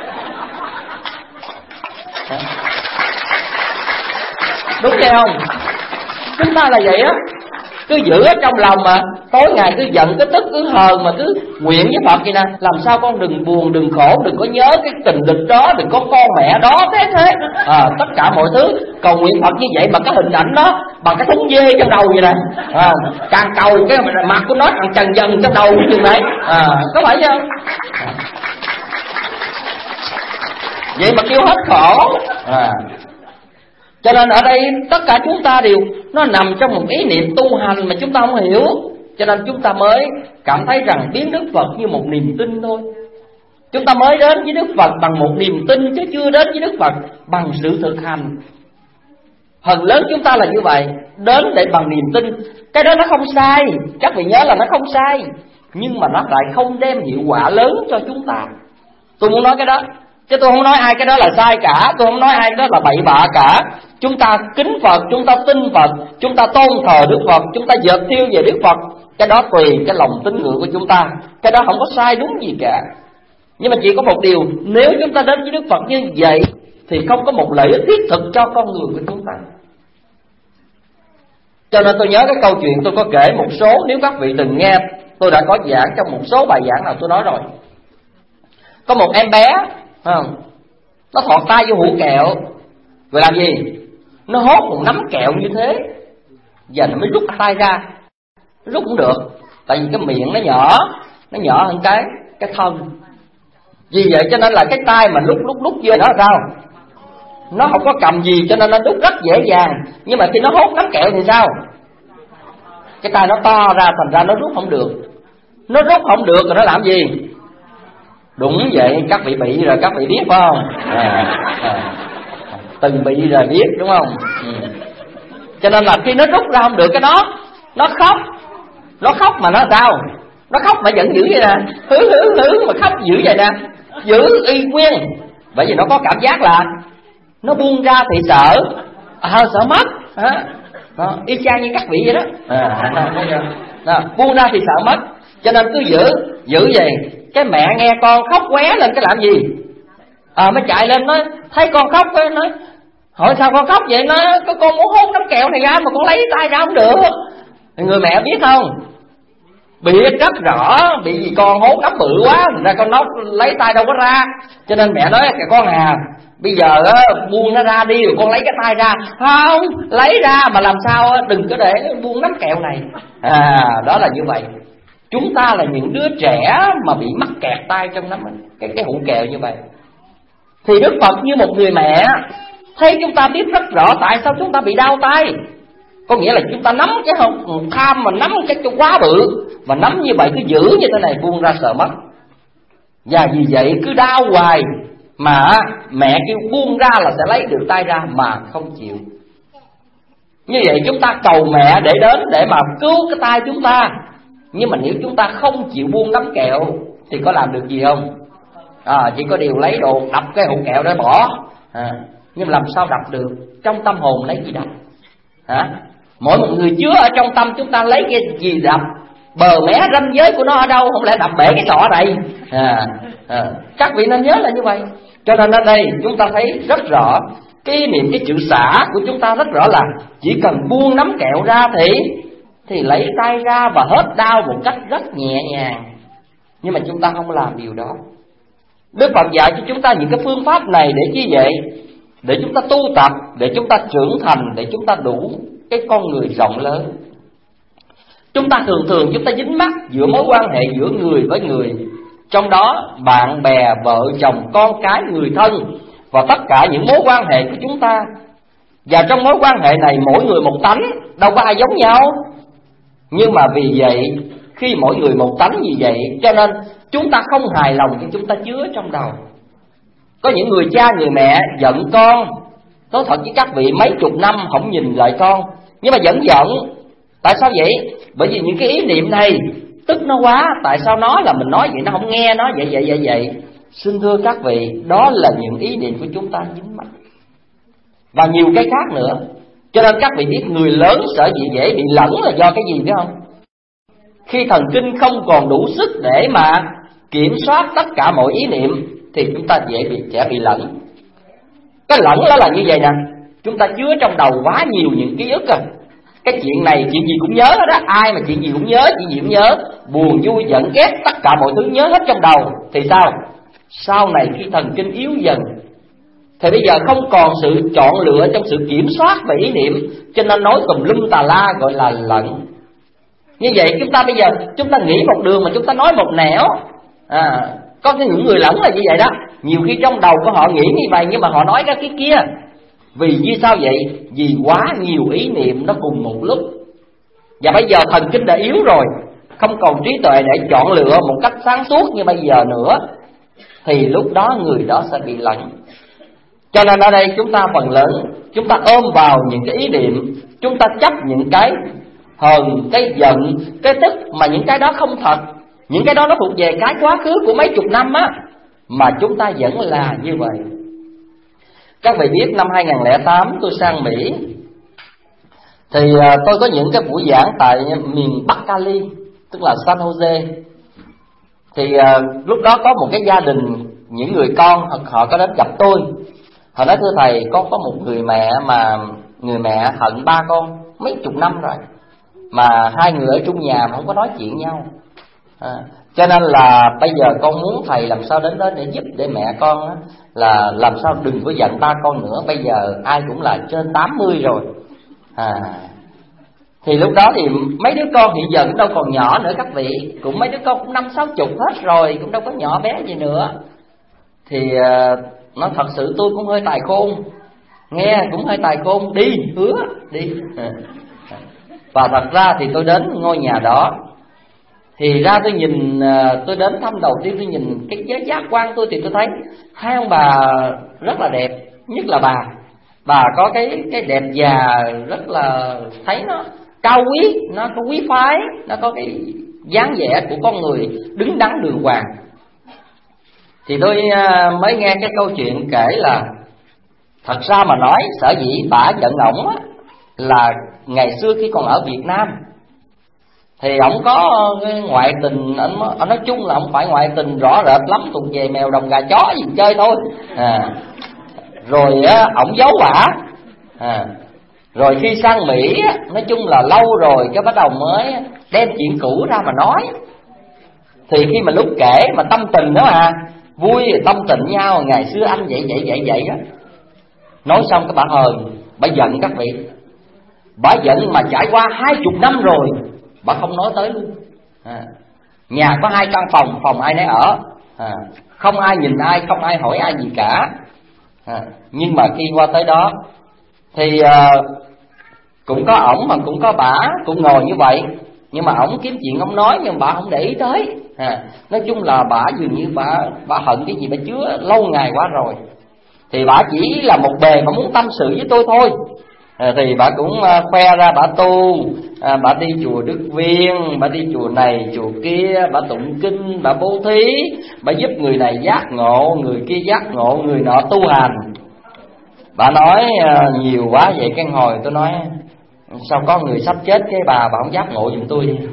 Đúng vậy không? Chúng ta là vậy á, cứ giữ ở trong lòng mà tối ngày cứ giận, cứ tức, cứ hờn mà cứ nguyện với Phật vậy nè, làm sao con đừng buồn, đừng khổ, đừng có nhớ cái tình địch đó, đừng có con mẹ đó, thế thế à, tất cả mọi thứ cầu nguyện Phật như vậy mà cái hình ảnh đó bằng cái thúng dê trong đầu vậy nè, à, càng cầu cái mặt của nó càng trần dần trong đầu như vậy, à, có phải không? À. Vậy mà kêu hết khổ. À. Cho nên ở đây tất cả chúng ta đều nó nằm trong một ý niệm tu hành mà chúng ta không hiểu. Cho nên chúng ta mới cảm thấy rằng biến Đức Phật như một niềm tin thôi. Chúng ta mới đến với Đức Phật bằng một niềm tin, chứ chưa đến với Đức Phật bằng sự thực hành. Phần lớn chúng ta là như vậy, đến để bằng niềm tin. Cái đó nó không sai, các vị nhớ là nó không sai, nhưng mà nó lại không đem hiệu quả lớn cho chúng ta. Tôi muốn nói cái đó, chứ tôi không nói ai cái đó là sai cả, tôi không nói ai đó là bậy bạ cả. Chúng ta kính Phật, chúng ta tin Phật, chúng ta tôn thờ Đức Phật, chúng ta dệt tiêu về Đức Phật, cái đó tùy cái lòng tín ngưỡng của chúng ta, cái đó không có sai đúng gì cả. Nhưng mà chỉ có một điều, nếu chúng ta đến với Đức Phật như vậy thì không có một lợi ích thiết thực cho con người của chúng ta. Cho nên tôi nhớ cái câu chuyện tôi có kể một số, nếu các vị từng nghe, tôi đã có giảng trong một số bài giảng nào tôi nói rồi. Có một em bé, không, nó thọt tay vô hũ kẹo, rồi làm gì? Nó hốt một nắm kẹo như thế, giờ nó mới rút tay ra. Rút cũng được, tại vì cái miệng nó nhỏ, nó nhỏ hơn cái cái thân. Vì vậy cho nên là cái tay mà lúc lúc lúc vô nó sao? Nó không có cầm gì cho nên nó rút rất dễ dàng. Nhưng mà khi nó hốt nắm kẹo thì sao? Cái tay nó to ra, thành ra nó rút không được. Nó rút không được rồi nó làm gì? Đúng vậy, các vị bị rồi, các vị biết phải không? À, à, từng bị rồi biết đúng không? Ừ. Cho nên là khi nó rút ra không được cái đó, nó khóc. Nó khóc mà nó sao? Nó khóc mà vẫn giữ vậy nè, hứ hứ hứ mà khóc giữ vậy nè, giữ y nguyên. Bởi vì nó có cảm giác là nó buông ra thì sợ, à, sợ mất, à, đó, y chang như các vị vậy đó, à, đó, buông ra thì sợ mất. Cho nên cứ giữ, giữ vậy. Cái mẹ nghe con khóc qué lên cái làm gì? À, mới chạy lên nói, thấy con khóc cái nói, hỏi sao con khóc vậy? Nói con muốn hốt nắm kẹo này ra mà con lấy tay ra không được. Người mẹ biết không? Biết rất rõ, bị gì con hốt nắm bự quá, ra con nó lấy tay đâu có ra. Cho nên mẹ nói kìa con à, bây giờ á, buông nó ra đi rồi con lấy cái tay ra. Không, lấy ra mà làm sao đừng có để buông nắm kẹo này. À, đó là như vậy. Chúng ta là những đứa trẻ mà bị mắc kẹt tay trong nắm cái cái hũ kẹo như vậy. Thì Đức Phật như một người mẹ, thấy chúng ta biết rất rõ tại sao chúng ta bị đau tay. Có nghĩa là chúng ta nắm cái hông tham mà nắm cái cái quá bự, mà nắm như vậy cứ giữ như thế này, buông ra sợ mất. Và vì vậy cứ đau hoài, mà mẹ kêu buông ra là sẽ lấy được tay ra mà không chịu. Như vậy chúng ta cầu mẹ để đến để mà cứu cái tay chúng ta. Nhưng mà nếu chúng ta không chịu buông nắm kẹo thì có làm được gì không? À, chỉ có điều lấy đồ đập cái hũ kẹo đó bỏ. À, nhưng làm sao đập được? Trong tâm hồn lấy gì đập? Hả? Mỗi một người chứa ở trong tâm chúng ta lấy cái gì đập? Bờ mé ranh giới của nó ở đâu? Không lẽ đập bể cái sọ này? À, à, các vị nên nhớ là như vậy. Cho nên ở đây chúng ta thấy rất rõ cái niệm cái chữ xả của chúng ta rất rõ là chỉ cần buông nắm kẹo ra thì thì lấy tay ra và hết đau một cách rất nhẹ nhàng. Nhưng mà chúng ta không làm điều đó. Đức Phật dạy cho chúng ta những cái phương pháp này để chi vậy? Để chúng ta tu tập, để chúng ta trưởng thành, để chúng ta đủ cái con người rộng lớn. Chúng ta thường thường chúng ta dính mắc giữa mối quan hệ giữa người với người, trong đó bạn bè, vợ chồng, con cái, người thân và tất cả những mối quan hệ của chúng ta. Và trong mối quan hệ này mỗi người một tánh, đâu có ai giống nhau. Nhưng mà vì vậy, khi mỗi người một tánh như vậy, cho nên chúng ta không hài lòng khi chúng ta chứa trong đầu. Có những người cha người mẹ giận con, nói thật với các vị mấy chục năm không nhìn lại con, nhưng mà vẫn giận. Tại sao vậy? Bởi vì những cái ý niệm này tức nó quá. Tại sao nó là mình nói vậy nó không nghe nó vậy vậy vậy vậy. Xin thưa các vị, đó là những ý niệm của chúng ta dính mắc. Và nhiều cái khác nữa. Cho nên các vị biết người lớn sợ gì dễ bị lẫn là do cái gì biết không? Khi thần kinh không còn đủ sức để mà kiểm soát tất cả mọi ý niệm thì chúng ta dễ bị sẽ bị lẫn. Cái lẫn đó là như vậy nè, chúng ta chứa trong đầu quá nhiều những ký ức rồi. Cái chuyện này chuyện gì cũng nhớ hết đó, ai mà chuyện gì cũng nhớ, chuyện gì cũng nhớ, buồn vui giận ghét tất cả mọi thứ nhớ hết trong đầu. Thì sao? Sau này khi thần kinh yếu dần thì bây giờ không còn sự chọn lựa trong sự kiểm soát về ý niệm, cho nên nói tùm lum tà la, gọi là lẫn. Như vậy chúng ta bây giờ chúng ta nghĩ một đường mà chúng ta nói một nẻo. À, có cái những người lẫn là như vậy đó. Nhiều khi trong đầu của họ nghĩ như vậy nhưng mà họ nói ra cái kia. Vì vì sao vậy? Vì quá nhiều ý niệm nó cùng một lúc. Và bây giờ thần kinh đã yếu rồi, không còn trí tuệ để chọn lựa một cách sáng suốt như bây giờ nữa, thì lúc đó người đó sẽ bị lẫn. Cho nên ở đây chúng ta phần lớn chúng ta ôm vào những cái ý niệm, chúng ta chấp những cái hờn, cái giận, cái tức, mà những cái đó không thật. Những cái đó nó thuộc về cái quá khứ của mấy chục năm á, mà chúng ta vẫn là như vậy. Các vị biết năm hai không không tám tôi sang Mỹ, thì tôi có những cái buổi giảng tại miền Bắc Cali, tức là San Jose. Thì lúc đó có một cái gia đình, những người con họ có đến gặp tôi. Họ nói thưa thầy, con có một người mẹ mà người mẹ hận ba con mấy chục năm rồi, mà hai người ở chung nhà mà không có nói chuyện nhau. À, cho nên là bây giờ con muốn thầy làm sao đến đó để giúp để mẹ con á, là làm sao đừng có giận ba con nữa. Bây giờ ai cũng là trên tám mươi rồi. À, thì lúc đó thì mấy đứa con hiện giờ cũng đâu còn nhỏ nữa các vị, cũng mấy đứa con cũng năm sáu chục hết rồi, cũng đâu có nhỏ bé gì nữa. Thì uh, nó thật sự tôi cũng hơi tài khôn, nghe cũng hơi tài khôn, đi hứa đi. Và thật ra thì tôi đến ngôi nhà đó, thì ra tôi nhìn, tôi đến thăm đầu tiên tôi nhìn cái giới giác quan tôi, thì tôi thấy hai ông bà rất là đẹp. Nhất là bà bà có cái cái đẹp già rất là thấy nó cao quý, nó có quý phái, nó có cái dáng vẻ của con người đứng đắn đường hoàng. Thì tôi mới nghe cái câu chuyện kể là thật ra mà nói sở dĩ bả giận ổng á, là ngày xưa khi còn ở Việt Nam thì ổng có ngoại tình. Anh nói chung là ổng phải ngoại tình rõ rệt lắm, thuộc về mèo đồng gà chó gì chơi thôi. À, rồi á, ổng giấu bả. À, rồi khi sang Mỹ á, nói chung là lâu rồi cái bắt đầu mới đem chuyện cũ ra mà nói. Thì khi mà lúc kể mà tâm tình đó mà vui, tâm tình nhau, ngày xưa anh vậy vậy vậy vậy á, nói xong cái bà hờn, bà giận các vị. Bà giận mà trải qua hai chục năm rồi bà không nói tới luôn. À, nhà có hai căn phòng, phòng ai nấy ở. À, không ai nhìn ai, không ai hỏi ai gì cả. À, nhưng mà khi qua tới đó thì à, cũng có ổng mà cũng có bả, cũng ngồi như vậy. Nhưng mà ổng kiếm chuyện ổng nói, nhưng mà bà không để ý tới. À, nói chung là bà dường như bà, bà hận cái gì bà chứa lâu ngày quá rồi. Thì bà chỉ là một bề mà muốn tâm sự với tôi thôi. À, thì bà cũng uh, khoe ra bà tu, à, bà đi chùa Đức Viên, bà đi chùa này chùa kia, bà tụng kinh, bà bố thí, bà giúp người này giác ngộ, người kia giác ngộ, người nọ tu hành. Bà nói uh, nhiều quá vậy. Cái hồi tôi nói sao có người sắp chết cái bà bà không giác ngộ giùm tôi đi.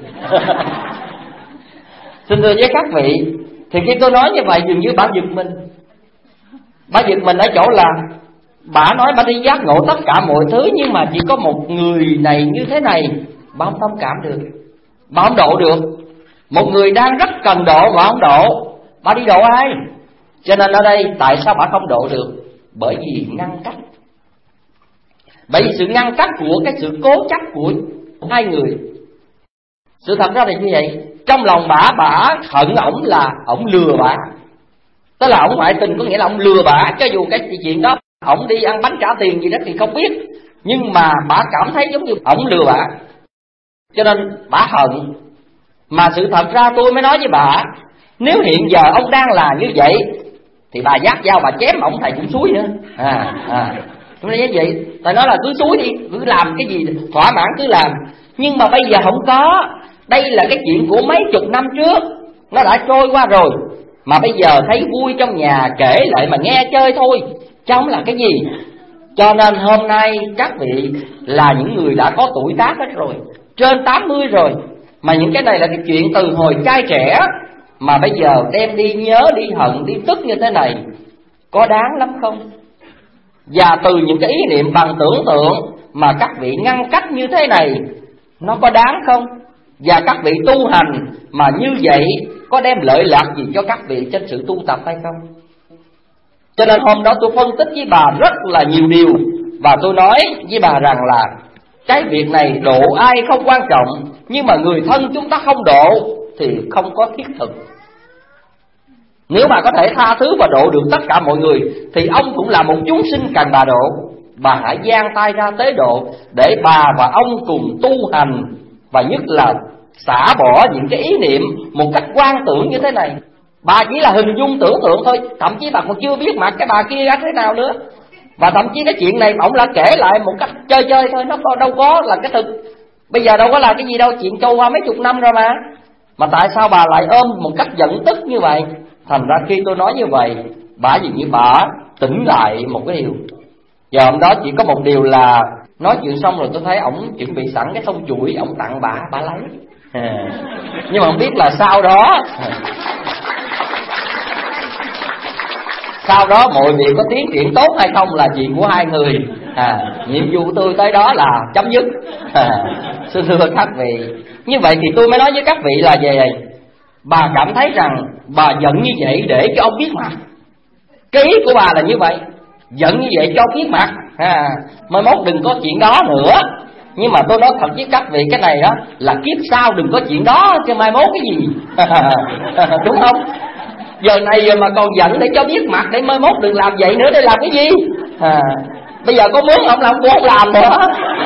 Xin thưa với các vị, thì khi tôi nói như vậy dường như bà giật mình. Bà giật mình ở chỗ là bà nói bà đi giác ngộ tất cả mọi thứ, nhưng mà chỉ có một người này như thế này bà không thông cảm được, bà không độ được. Một người đang rất cần độ bà không độ, bà đi độ ai? Cho nên ở đây tại sao bà không độ được? Bởi vì ngăn cách. Bởi vì sự ngăn cách của cái sự cố chấp của hai người. Sự thật ra là như vậy. Trong lòng bả, bả hận ổng là ổng lừa bả. Tức là ổng ngoại tình, có nghĩa là ổng lừa bả. Cho dù cái chuyện đó ổng đi ăn bánh trả tiền gì đó thì không biết, nhưng mà bả cảm thấy giống như ổng lừa bả, cho nên bả hận. Mà sự thật ra tôi mới nói với bà, nếu hiện giờ ông đang là như vậy thì bà vác dao bà chém ổng thầy cũng xúi nữa. À, à. Tôi nói như vậy, thầy nói là cứ xúi đi, cứ làm cái gì thỏa mãn cứ làm. Nhưng mà bây giờ không có. Đây là cái chuyện của mấy chục năm trước, nó đã trôi qua rồi. Mà bây giờ thấy vui trong nhà kể lại mà nghe chơi thôi, chứ không là cái gì. Cho nên hôm nay các vị là những người đã có tuổi tác hết rồi, trên tám mươi rồi, Mà những cái này là cái chuyện từ hồi trai trẻ, mà bây giờ đem đi nhớ, đi hận, đi tức như thế này, có đáng lắm không? Và từ những cái ý niệm bằng tưởng tượng mà các vị ngăn cách như thế này, nó có đáng không? Và các vị tu hành mà như vậy có đem lợi lạc gì cho các vị trên sự tu tập hay không? Cho nên hôm đó tôi phân tích với bà rất là nhiều điều, và tôi nói với bà rằng là cái việc này độ ai không quan trọng, nhưng mà người thân chúng ta không độ thì không có thiết thực. Nếu bà có thể tha thứ và độ được tất cả mọi người thì ông cũng là một chúng sinh cần bà độ. Bà hãy giang tay ra tế độ để bà và ông cùng tu hành, và nhất là xả bỏ những cái ý niệm một cách quan tưởng như thế này. Bà chỉ là hình dung tưởng tượng thôi, thậm chí bà còn chưa biết mặt cái bà kia ra thế nào nữa. Và thậm chí cái chuyện này ông là kể lại một cách chơi chơi thôi, nó đâu có là cái thực. Bây giờ đâu có là cái gì đâu, chuyện trôi qua mấy chục năm rồi mà. Mà tại sao bà lại ôm một cách giận tức như vậy? Thành ra khi tôi nói như vậy, bà dường như bà tỉnh lại một cái điều. Giờ hôm đó chỉ có một điều là nói chuyện xong rồi tôi thấy ổng chuẩn bị sẵn cái thông chuỗi, ổng tặng bà, bà lấy. À, nhưng mà không biết là sau đó Sau đó mọi việc có tiến triển tốt hay không là chuyện của hai người. à, Nhiệm vụ tôi tới đó là chấm dứt. à, Xin thưa các vị, như vậy thì tôi mới nói với các vị là về bà cảm thấy rằng bà giận như vậy để cho ông biết mặt. Cái ý của bà là như vậy, giận như vậy cho ông biết mặt. à, Mai mốt đừng có chuyện đó nữa. Nhưng mà tôi nói thật với các vị, cái này đó là kiếp sau đừng có chuyện đó, chứ mai mốt cái gì. Đúng không? Giờ này giờ mà còn giận để cho biết mặt, để mai mốt đừng làm vậy nữa, để làm cái gì? à, Bây giờ có muốn ông làm cũng không làm nữa.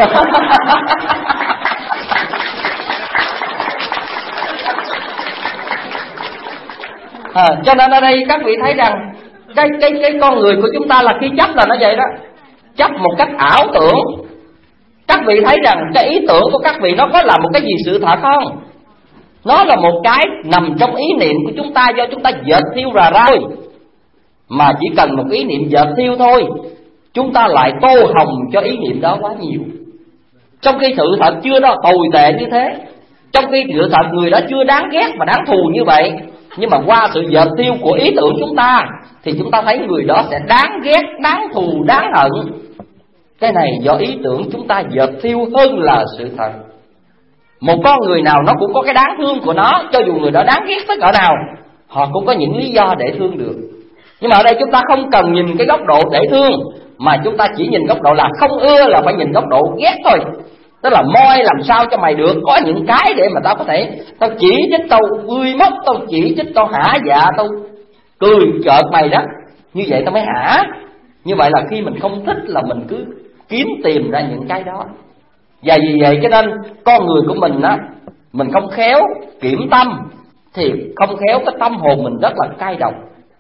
à, Cho nên ở đây các vị thấy rằng cái, cái, cái con người của chúng ta là khi chấp là nó vậy đó. Chấp một cách ảo tưởng. Các vị thấy rằng cái ý tưởng của các vị nó có là một cái gì sự thật không? Nó là một cái nằm trong ý niệm của chúng ta, do chúng ta dệt thiêu ra ra thôi. Mà chỉ cần một ý niệm dệt thiêu thôi, chúng ta lại tô hồng cho ý niệm đó quá nhiều. Trong khi sự thật chưa đó tồi tệ như thế, trong khi sự thật người đó chưa đáng ghét mà đáng thù như vậy, nhưng mà qua sự dệt thiêu của ý tưởng chúng ta thì chúng ta thấy người đó sẽ đáng ghét, đáng thù, đáng hận. Cái này do ý tưởng chúng ta dệt thiêu hơn là sự thật. Một con người nào nó cũng có cái đáng thương của nó, cho dù người đó đáng ghét tới cỡ nào, họ cũng có những lý do để thương được. Nhưng mà ở đây chúng ta không cần nhìn cái góc độ để thương, mà chúng ta chỉ nhìn góc độ là không ưa là phải nhìn góc độ ghét thôi. Tức là moi làm sao cho mày được, có những cái để mà tao có thể, tao chỉ trích, tao ươi móc, tao chỉ trích, tao hả dạ, tao cười chợt mày đó. Như vậy tao mới hả. Như vậy là khi mình không thích là mình cứ kiếm tìm ra những cái đó. Và vì vậy cho nên con người của mình á, mình không khéo kiểm tâm thì không khéo cái tâm hồn mình rất là cay độc.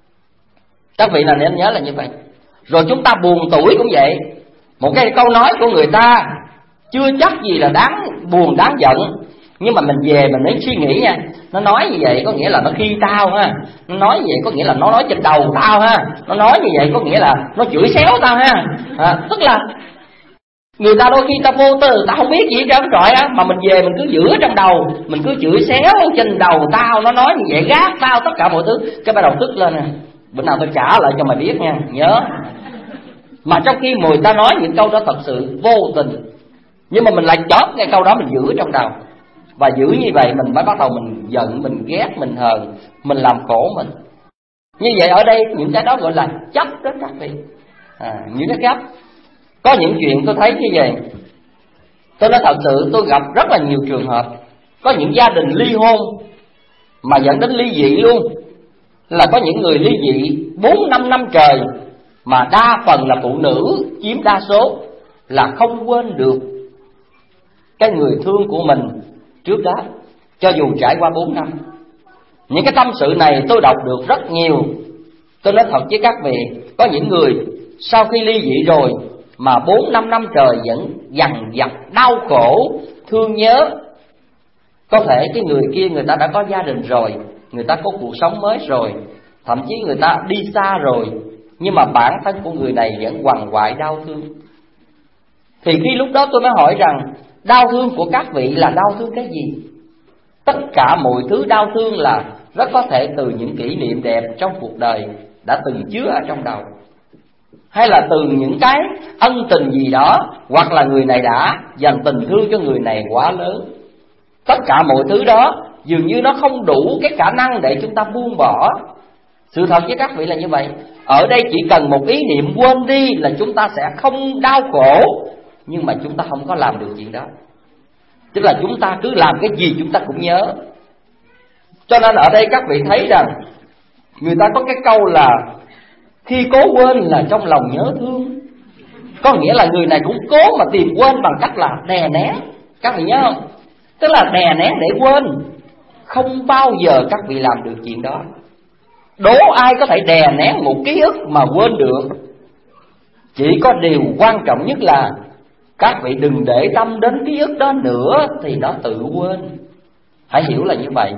Các vị là nên nhớ là như vậy. Rồi chúng ta buồn tuổi cũng vậy. Một cái câu nói của người ta chưa chắc gì là đáng buồn, đáng giận, nhưng mà mình về mình mới suy nghĩ nha. Nó nói như vậy có nghĩa là nó khi tao ha. Nó nói như vậy có nghĩa là nó nói trên đầu tao ha. Nó nói như vậy có nghĩa là nó chửi xéo tao ha. à, Tức là người ta đôi khi ta vô tư, ta không biết gì trơn trọi á, mà mình về mình cứ giữ ở trong đầu, mình cứ chửi xéo trên đầu tao, nó nói như vậy gác tao tất cả mọi thứ. Cái bắt đầu tức lên nè, bữa nào tôi trả lại cho mày biết nha, nhớ. Mà trong khi người ta nói những câu đó thật sự vô tình, nhưng mà mình lại chót cái câu đó mình giữ ở trong đầu. Và giữ như vậy mình mới bắt đầu mình giận, mình ghét, mình hờn, mình làm khổ mình. Như vậy ở đây những cái đó gọi là chấp đó các vị. à, Những cái chấp. Có những chuyện tôi thấy như vậy, tôi nói thật sự tôi gặp rất là nhiều trường hợp. Có những gia đình ly hôn mà dẫn đến ly dị luôn. Là có những người ly dị bốn năm năm trời, mà đa phần là phụ nữ chiếm đa số, là không quên được cái người thương của mình trước đó, cho dù trải qua bốn năm. Những cái tâm sự này tôi đọc được rất nhiều. Tôi nói thật với các vị, có những người sau khi ly dị rồi mà bốn năm năm trời vẫn dằn vặt đau khổ, thương nhớ. Có thể cái người kia người ta đã có gia đình rồi, người ta có cuộc sống mới rồi, thậm chí người ta đi xa rồi, nhưng mà bản thân của người này vẫn quằn quại đau thương. Thì khi lúc đó tôi mới hỏi rằng đau thương của các vị là đau thương cái gì? Tất cả mọi thứ đau thương là rất có thể từ những kỷ niệm đẹp trong cuộc đời đã từng chứa ở trong đầu, hay là từ những cái ân tình gì đó, hoặc là người này đã dành tình thương cho người này quá lớn. Tất cả mọi thứ đó dường như nó không đủ cái khả năng để chúng ta buông bỏ. Sự thật với các vị là như vậy. Ở đây chỉ cần một ý niệm quên đi là chúng ta sẽ không đau khổ, nhưng mà chúng ta không có làm được chuyện đó. Tức là chúng ta cứ làm cái gì chúng ta cũng nhớ. Cho nên ở đây các vị thấy rằng người ta có cái câu là khi cố quên là trong lòng nhớ thương. Có nghĩa là người này cũng cố mà tìm quên bằng cách là đè nén. Các vị nhớ không? Tức là đè nén để quên. Không bao giờ các vị làm được chuyện đó. Đố ai có thể đè nén một ký ức mà quên được. Chỉ có điều quan trọng nhất là các vị đừng để tâm đến ký ức đó nữa, thì nó tự quên. Hãy hiểu là như vậy.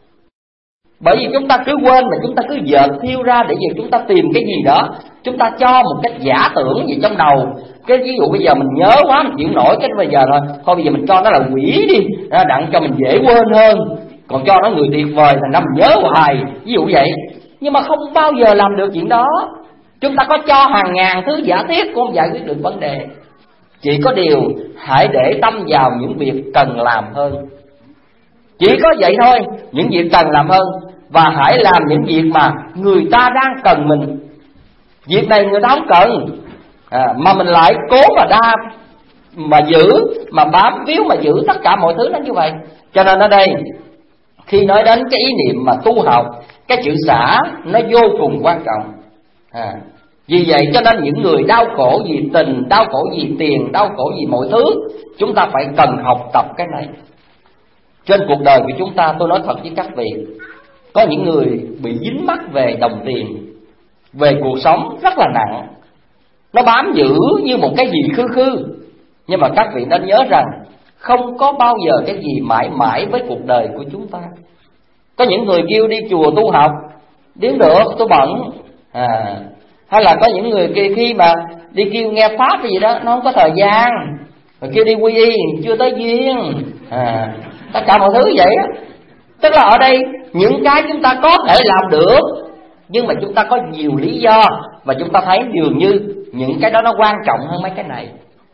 Bởi vì chúng ta cứ quên mà chúng ta cứ dợt thiêu ra để giờ chúng ta tìm cái gì đó, chúng ta cho một cách giả tưởng gì trong đầu. Cái ví dụ bây giờ mình nhớ quá mình chịu nổi, cái bây giờ thôi thôi bây giờ mình cho nó là quỷ đi, đặng cho mình dễ quên hơn. Còn cho nó người tuyệt vời thành ra mình nhớ hoài, ví dụ vậy. Nhưng mà không bao giờ làm được chuyện đó. Chúng ta có cho hàng ngàn thứ giả thiết cũng không giải quyết được vấn đề. Chỉ có điều hãy để tâm vào những việc cần làm hơn. Chỉ có vậy thôi, những việc cần làm hơn. Và hãy làm những việc mà người ta đang cần mình. Việc này người ta không cần à, mà mình lại cố mà đa mà giữ, mà bám víu mà giữ tất cả mọi thứ nó như vậy. Cho nên ở đây khi nói đến cái ý niệm mà tu học, cái chữ xả nó vô cùng quan trọng à. Vì vậy cho nên những người đau khổ vì tình, đau khổ vì tiền, đau khổ vì mọi thứ, chúng ta phải cần học tập cái này. Trên cuộc đời của chúng ta, tôi nói thật với các vị, có những người bị dính mắc về đồng tiền, về cuộc sống rất là nặng. Nó bám giữ như một cái gì khư khư. Nhưng mà các vị nên nhớ rằng không có bao giờ cái gì mãi mãi với cuộc đời của chúng ta. Có những người kêu đi chùa tu học, đến được tôi bận à. Hay là có những người kia khi mà đi kêu nghe pháp gì đó, nó không có thời gian. Rồi kêu đi quy y chưa tới duyên à. Tất cả mọi thứ vậy á. Tức là ở đây những cái chúng ta có thể làm được, nhưng mà chúng ta có nhiều lý do, và chúng ta thấy dường như những cái đó nó quan trọng hơn mấy cái này.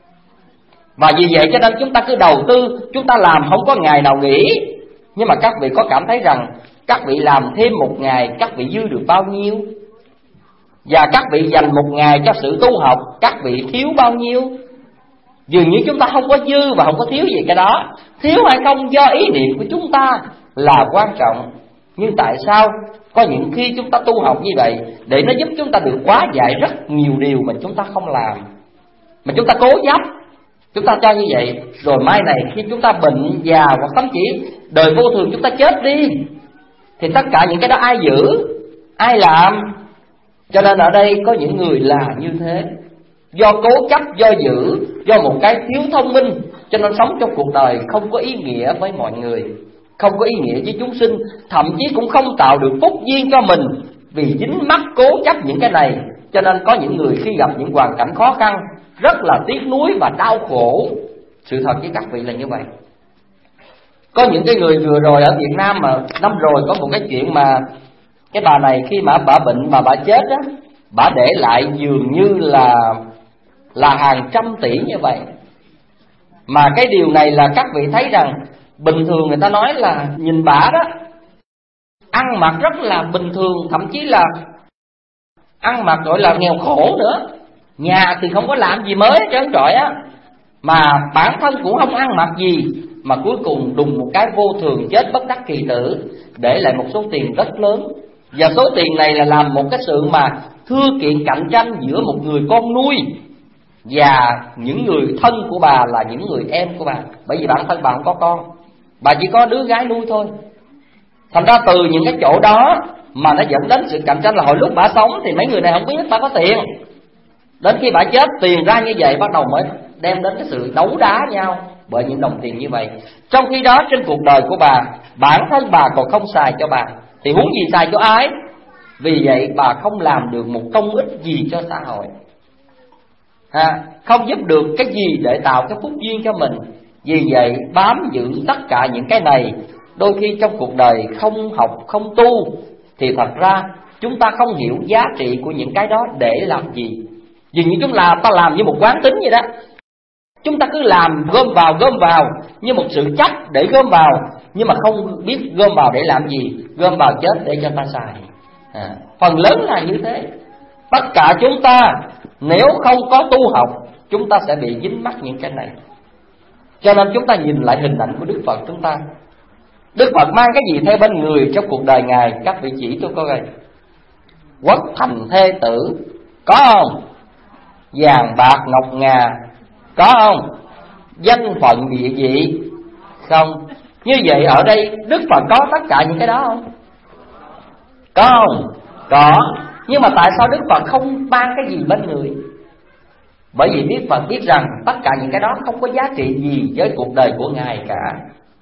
Và vì vậy cho nên chúng ta cứ đầu tư, chúng ta làm không có ngày nào nghỉ. Nhưng mà các vị có cảm thấy rằng các vị làm thêm một ngày, các vị dư được bao nhiêu? Và các vị dành một ngày cho sự tu học, các vị thiếu bao nhiêu? Dường như chúng ta không có dư và không có thiếu gì cái đó. Thiếu hay không do ý niệm của chúng ta là quan trọng. Nhưng tại sao có những khi chúng ta tu học như vậy để nó giúp chúng ta được hóa giải rất nhiều điều mà chúng ta không làm, mà chúng ta cố chấp, chúng ta cho như vậy. Rồi mai này khi chúng ta bệnh già, hoặc thậm chí đời vô thường chúng ta chết đi, thì tất cả những cái đó ai giữ, ai làm? Cho nên ở đây có những người là như thế. Do cố chấp, do giữ, do một cái thiếu thông minh, cho nên sống trong cuộc đời không có ý nghĩa với mọi người, không có ý nghĩa với chúng sinh, thậm chí cũng không tạo được phúc duyên cho mình, vì dính mắc cố chấp những cái này. Cho nên có những người khi gặp những hoàn cảnh khó khăn rất là tiếc nuối và đau khổ. Sự thật với các vị là như vậy. Có những cái người vừa rồi ở Việt Nam mà năm rồi có một cái chuyện mà cái bà này khi mà bà bệnh mà bà chết á, bà để lại dường như là là hàng trăm tỷ như vậy. Mà cái điều này là các vị thấy rằng bình thường người ta nói là nhìn bà đó ăn mặc rất là bình thường, thậm chí là ăn mặc gọi là nghèo khổ nữa. Nhà thì không có làm gì mới hết trơn trọi á, mà bản thân cũng không ăn mặc gì, mà cuối cùng đùng một cái vô thường chết bất đắc kỳ tử, để lại một số tiền rất lớn. Và số tiền này là làm một cái sự mà thưa kiện cạnh tranh giữa một người con nuôi và những người thân của bà là những người em của bà. Bởi vì bản thân bà không có con, bà chỉ có đứa gái nuôi thôi. Thành ra từ những cái chỗ đó mà nó dẫn đến sự cạnh tranh. Là hồi lúc bà sống thì mấy người này không biết bà có tiền, đến khi bà chết tiền ra như vậy bắt đầu mới đem đến cái sự đấu đá nhau bởi những đồng tiền như vậy. Trong khi đó trên cuộc đời của bà, bản thân bà còn không xài cho bà, thì huống gì xài cho ai? Vì vậy bà không làm được một công ích gì cho xã hội ha, không giúp được cái gì để tạo cái phúc duyên cho mình. Vì vậy bám giữ tất cả những cái này đôi khi trong cuộc đời không học, không tu thì thật ra chúng ta không hiểu giá trị của những cái đó để làm gì. Dường như chúng là ta làm như một quán tính vậy đó. Chúng ta cứ làm gom vào gom vào như một sự chấp để gom vào, nhưng mà không biết gom vào để làm gì. Gom vào chết để cho ta xài. à, Phần lớn là như thế. Tất cả chúng ta nếu không có tu học, chúng ta sẽ bị dính mắc những cái này. Cho nên chúng ta nhìn lại hình ảnh của Đức Phật chúng ta. Đức Phật mang cái gì theo bên người trong cuộc đời Ngài? Các vị chỉ tôi coi coi. Quốc thành thê tử có không? Vàng bạc ngọc ngà có không? Danh phận địa vị không? Như vậy ở đây Đức Phật có tất cả những cái đó không? Có không? Có. Nhưng mà tại sao Đức Phật không mang cái gì bên người? Bởi vì Đức Phật biết rằng tất cả những cái đó không có giá trị gì với cuộc đời của Ngài cả.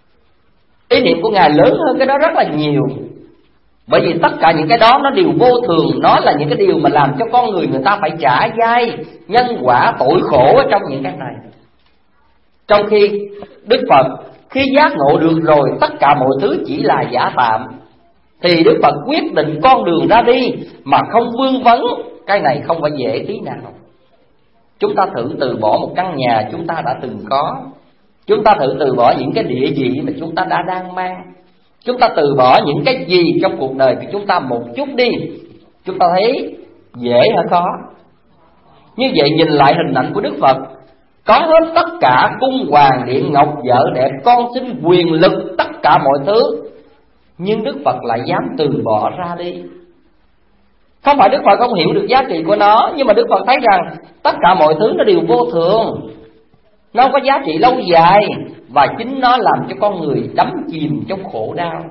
Ý niệm của Ngài lớn hơn cái đó rất là nhiều. Bởi vì tất cả những cái đó nó đều vô thường. Nó là những cái điều mà làm cho con người người ta phải trả dai nhân quả tội khổ ở trong những cái này. Trong khi Đức Phật khi giác ngộ được rồi tất cả mọi thứ chỉ là giả tạm, thì Đức Phật quyết định con đường ra đi mà không vương vấn. Cái này không phải dễ tí nào. Chúng ta thử từ bỏ một căn nhà chúng ta đã từng có. Chúng ta thử từ bỏ những cái địa vị mà chúng ta đã đang mang. Chúng ta từ bỏ những cái gì trong cuộc đời của chúng ta một chút đi. Chúng ta thấy dễ hay khó? Như vậy nhìn lại hình ảnh của Đức Phật, có hết tất cả cung hoàng điện ngọc, vợ đẹp, con xin, quyền lực, tất cả mọi thứ, nhưng Đức Phật lại dám từ bỏ ra đi. Không phải Đức Phật không hiểu được giá trị của nó, nhưng mà Đức Phật thấy rằng tất cả mọi thứ nó đều vô thường, nó không có giá trị lâu dài, và chính nó làm cho con người đắm chìm trong khổ đau.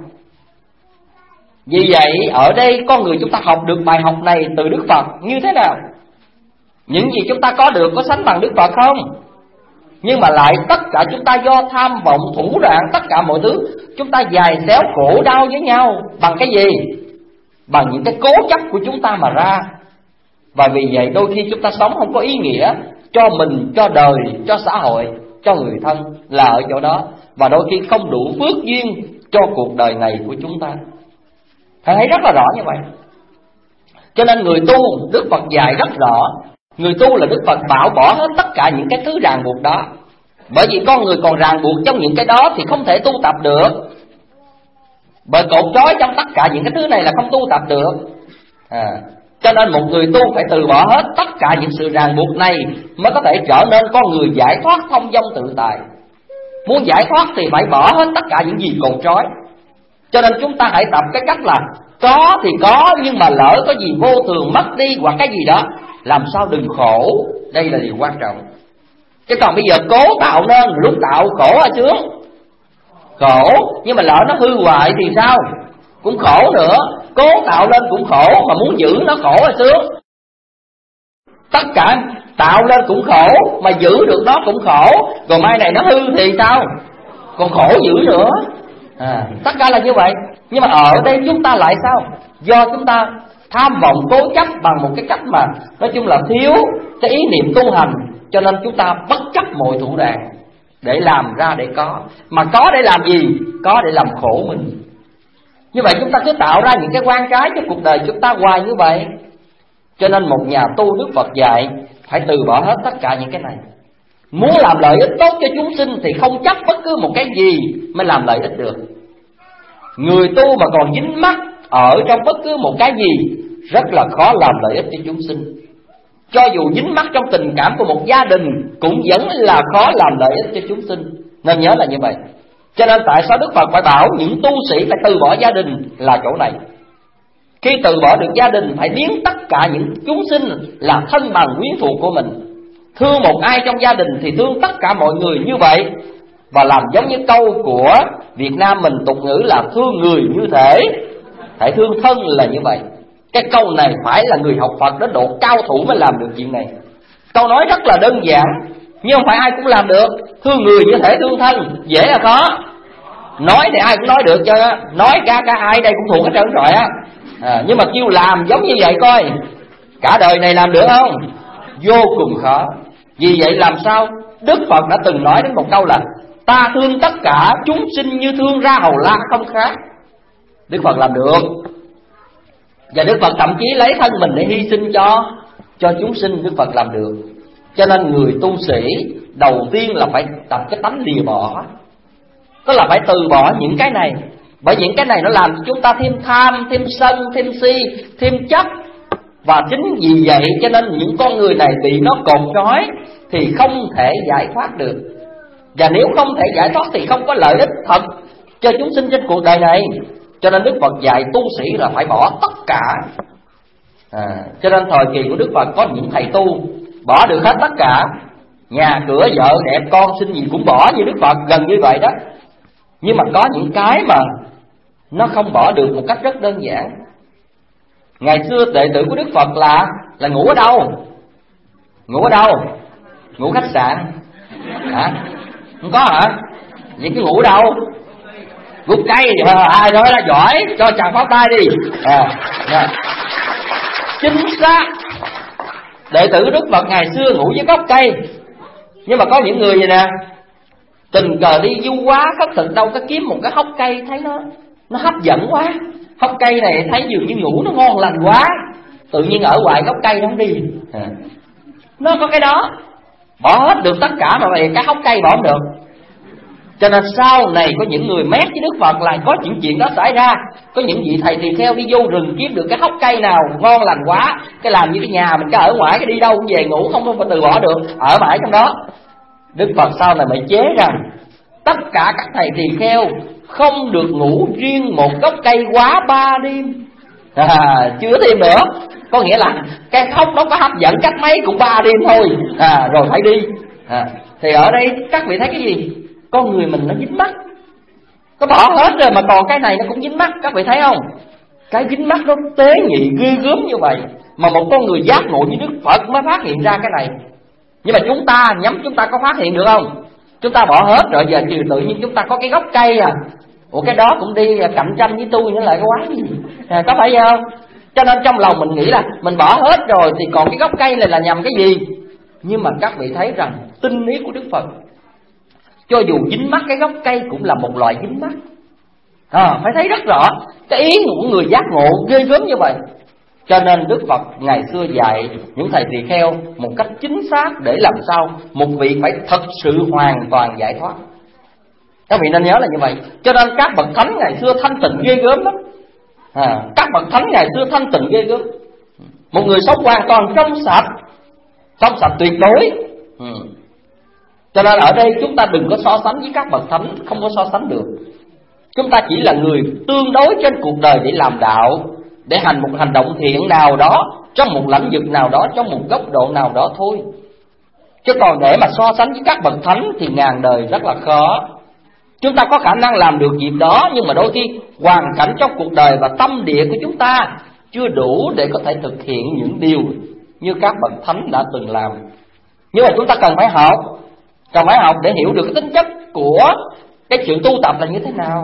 Vì vậy ở đây con người chúng ta học được bài học này từ Đức Phật như thế nào? Những gì chúng ta có được có sánh bằng Đức Phật không? Nhưng mà lại tất cả chúng ta do tham vọng thủ đoạn, tất cả mọi thứ chúng ta giày xéo khổ đau với nhau. Bằng cái gì? Bằng những cái cố chấp của chúng ta mà ra. Và vì vậy đôi khi chúng ta sống không có ý nghĩa cho mình, cho đời, cho xã hội, cho người thân, là ở chỗ đó. Và đôi khi không đủ phước duyên cho cuộc đời này của chúng ta. Thầy thấy rất là rõ như vậy. Cho nên người tu, Đức Phật dạy rất rõ, người tu là Đức Phật bảo bỏ hết tất cả những cái thứ ràng buộc đó. Bởi vì con người còn ràng buộc trong những cái đó thì không thể tu tập được. Bởi cột trói trong tất cả những cái thứ này là không tu tập được. à, Cho nên một người tu phải từ bỏ hết tất cả những sự ràng buộc này mới có thể trở nên con người giải thoát thông dong tự tại. Muốn giải thoát thì phải bỏ hết tất cả những gì cột trói. Cho nên chúng ta hãy tập cái cách là có thì có, nhưng mà lỡ có gì vô thường mất đi hoặc cái gì đó, làm sao đừng khổ. Đây là điều quan trọng. Chứ còn bây giờ cố tạo nên, lúc tạo khổ ở trước khổ, nhưng mà lỡ nó hư hoại thì sao? Cũng khổ nữa. Cố tạo lên cũng khổ, mà muốn giữ nó khổ ở trước. Tất cả tạo lên cũng khổ, mà giữ được nó cũng khổ. Rồi mai này nó hư thì sao? Còn khổ giữ nữa. à, Tất cả là như vậy. Nhưng mà ở đây chúng ta lại sao? Do chúng ta tham vọng cố chấp bằng một cái cách mà nói chung là thiếu cái ý niệm tu hành, cho nên chúng ta bất chấp mọi thủ đoạn để làm ra để có. Mà có để làm gì? Có để làm khổ mình. Như vậy chúng ta cứ tạo ra những cái quan trái cho cuộc đời chúng ta hoài như vậy. Cho nên một nhà tu Đức Phật dạy phải từ bỏ hết tất cả những cái này. Muốn làm lợi ích tốt cho chúng sinh thì không chấp bất cứ một cái gì mới làm lợi ích được. Người tu mà còn dính mắc ở trong bất cứ một cái gì rất là khó làm lợi ích cho chúng sinh. Cho dù dính mắc trong tình cảm của một gia đình cũng vẫn là khó làm lợi ích cho chúng sinh. Nên nhớ là như vậy. Cho nên tại sao Đức Phật phải bảo những tu sĩ phải từ bỏ gia đình là chỗ này. Khi từ bỏ được gia đình phải biến tất cả những chúng sinh là thân bằng quyến thuộc của mình. Thương một ai trong gia đình thì thương tất cả mọi người như vậy. Và làm giống như câu của Việt Nam mình tục ngữ là thương người như thể, phải thương thân là như vậy. Cái câu này phải là người học Phật đến độ cao thủ mới làm được chuyện này. Câu nói rất là đơn giản, nhưng không phải ai cũng làm được. Thương người như thể thương thân, dễ là khó. Nói thì ai cũng nói được cho, nói cả cả ai đây cũng thuộc hết trơn rồi á. à, Nhưng mà kêu làm giống như vậy coi, cả đời này làm được không? Vô cùng khó. Vì vậy làm sao? Đức Phật đã từng nói đến một câu là Ta thương tất cả chúng sinh như thương ra hầu la không khác. Đức Phật làm được. Và Đức Phật thậm chí lấy thân mình để hy sinh cho cho chúng sinh. Đức Phật làm được. Cho nên người tu sĩ đầu tiên là phải tập cái tánh lìa bỏ, tức là phải từ bỏ những cái này. Bởi những cái này nó làm cho chúng ta thêm tham, thêm sân, thêm si, thêm chấp. Và chính vì vậy cho nên những con người này bị nó cột trói thì không thể giải thoát được. Và nếu không thể giải thoát thì không có lợi ích thật cho chúng sinh trên cuộc đời này. Cho nên Đức Phật dạy tu sĩ là phải bỏ tất cả. à, Cho nên thời kỳ của Đức Phật có những thầy tu bỏ được hết tất cả, nhà cửa vợ đẹp con sinh gì cũng bỏ như Đức Phật, gần như vậy đó. Nhưng mà có những cái mà nó không bỏ được một cách rất đơn giản. Ngày xưa đệ tử của Đức Phật là là ngủ ở đâu? Ngủ ở đâu? Ngủ khách sạn hả? Không có hả? Vậy cái ngủ ở đâu? Gốc cây. À, ai nói là giỏi cho chàng pháo tay đi. à, à. Chính xác. Đệ tử Đức Phật ngày xưa ngủ dưới gốc cây. Nhưng mà có những người vậy nè, tình cờ đi du quá khất thực đâu có kiếm một cái hốc cây thấy nó nó hấp dẫn quá. Hốc cây này thấy dường như ngủ nó ngon lành quá, tự nhiên ở ngoài gốc cây nó không đi. à. Nó có cái đó, bỏ hết được tất cả mà về cái hốc cây bỏ không được. Cho nên sau này có những người mét với Đức Phật là có những chuyện đó xảy ra. Có những vị thầy tỳ kheo đi vô rừng kiếm được cái hốc cây nào ngon lành quá, cái làm như cái nhà mình cái ở ngoài, cái đi đâu cũng về ngủ không phải từ bỏ được, ở mãi trong đó. Đức Phật sau này mới chế rằng tất cả các thầy tỳ kheo không được ngủ riêng một gốc cây quá ba đêm. à, Chưa thêm nữa. Có nghĩa là cái hốc đó có hấp dẫn cách mấy cũng ba đêm thôi, à, rồi phải đi. à, Thì ở đây các vị thấy cái gì? Con người mình nó dính mắc, có bỏ hết rồi mà còn cái này nó cũng dính mắc. Các vị thấy không? Cái dính mắc nó tế nhị ghê gớm như vậy, mà một con người giác ngộ như Đức Phật mới phát hiện ra cái này. Nhưng mà chúng ta nhắm chúng ta có phát hiện được không? Chúng ta bỏ hết rồi, giờ trừ tự nhiên chúng ta có cái gốc cây à. Ủa cái đó cũng đi cạnh tranh với tôi nữa lại cái quái gì à, có phải không? Cho nên trong lòng mình nghĩ là mình bỏ hết rồi thì còn cái gốc cây này là nhằm cái gì? Nhưng mà các vị thấy rằng tinh ý của Đức Phật, cho dù dính mắc cái gốc cây cũng là một loại dính mắc. à, Phải thấy rất rõ cái ý của người giác ngộ ghê gớm như vậy. Cho nên Đức Phật ngày xưa dạy những thầy tỳ kheo một cách chính xác để làm sao một vị phải thật sự hoàn toàn giải thoát. Các vị nên nhớ là như vậy. Cho nên các bậc thánh ngày xưa thanh tịnh ghê gớm lắm. à, Các bậc thánh ngày xưa thanh tịnh ghê gớm. Một người sống hoàn toàn trong sạch, trong sạch tuyệt đối. ừ. Cho nên ở đây chúng ta đừng có so sánh với các bậc thánh, không có so sánh được. Chúng ta chỉ là người tương đối trên cuộc đời để làm đạo, để hành một hành động thiện nào đó, trong một lĩnh vực nào đó, trong một góc độ nào đó thôi. Chứ còn để mà so sánh với các bậc thánh thì ngàn đời rất là khó. Chúng ta có khả năng làm được việc đó, nhưng mà đôi khi hoàn cảnh trong cuộc đời và tâm địa của chúng ta chưa đủ để có thể thực hiện những điều như các bậc thánh đã từng làm. Nhưng mà chúng ta cần phải học, cần phải học để hiểu được cái tính chất của cái sự tu tập là như thế nào.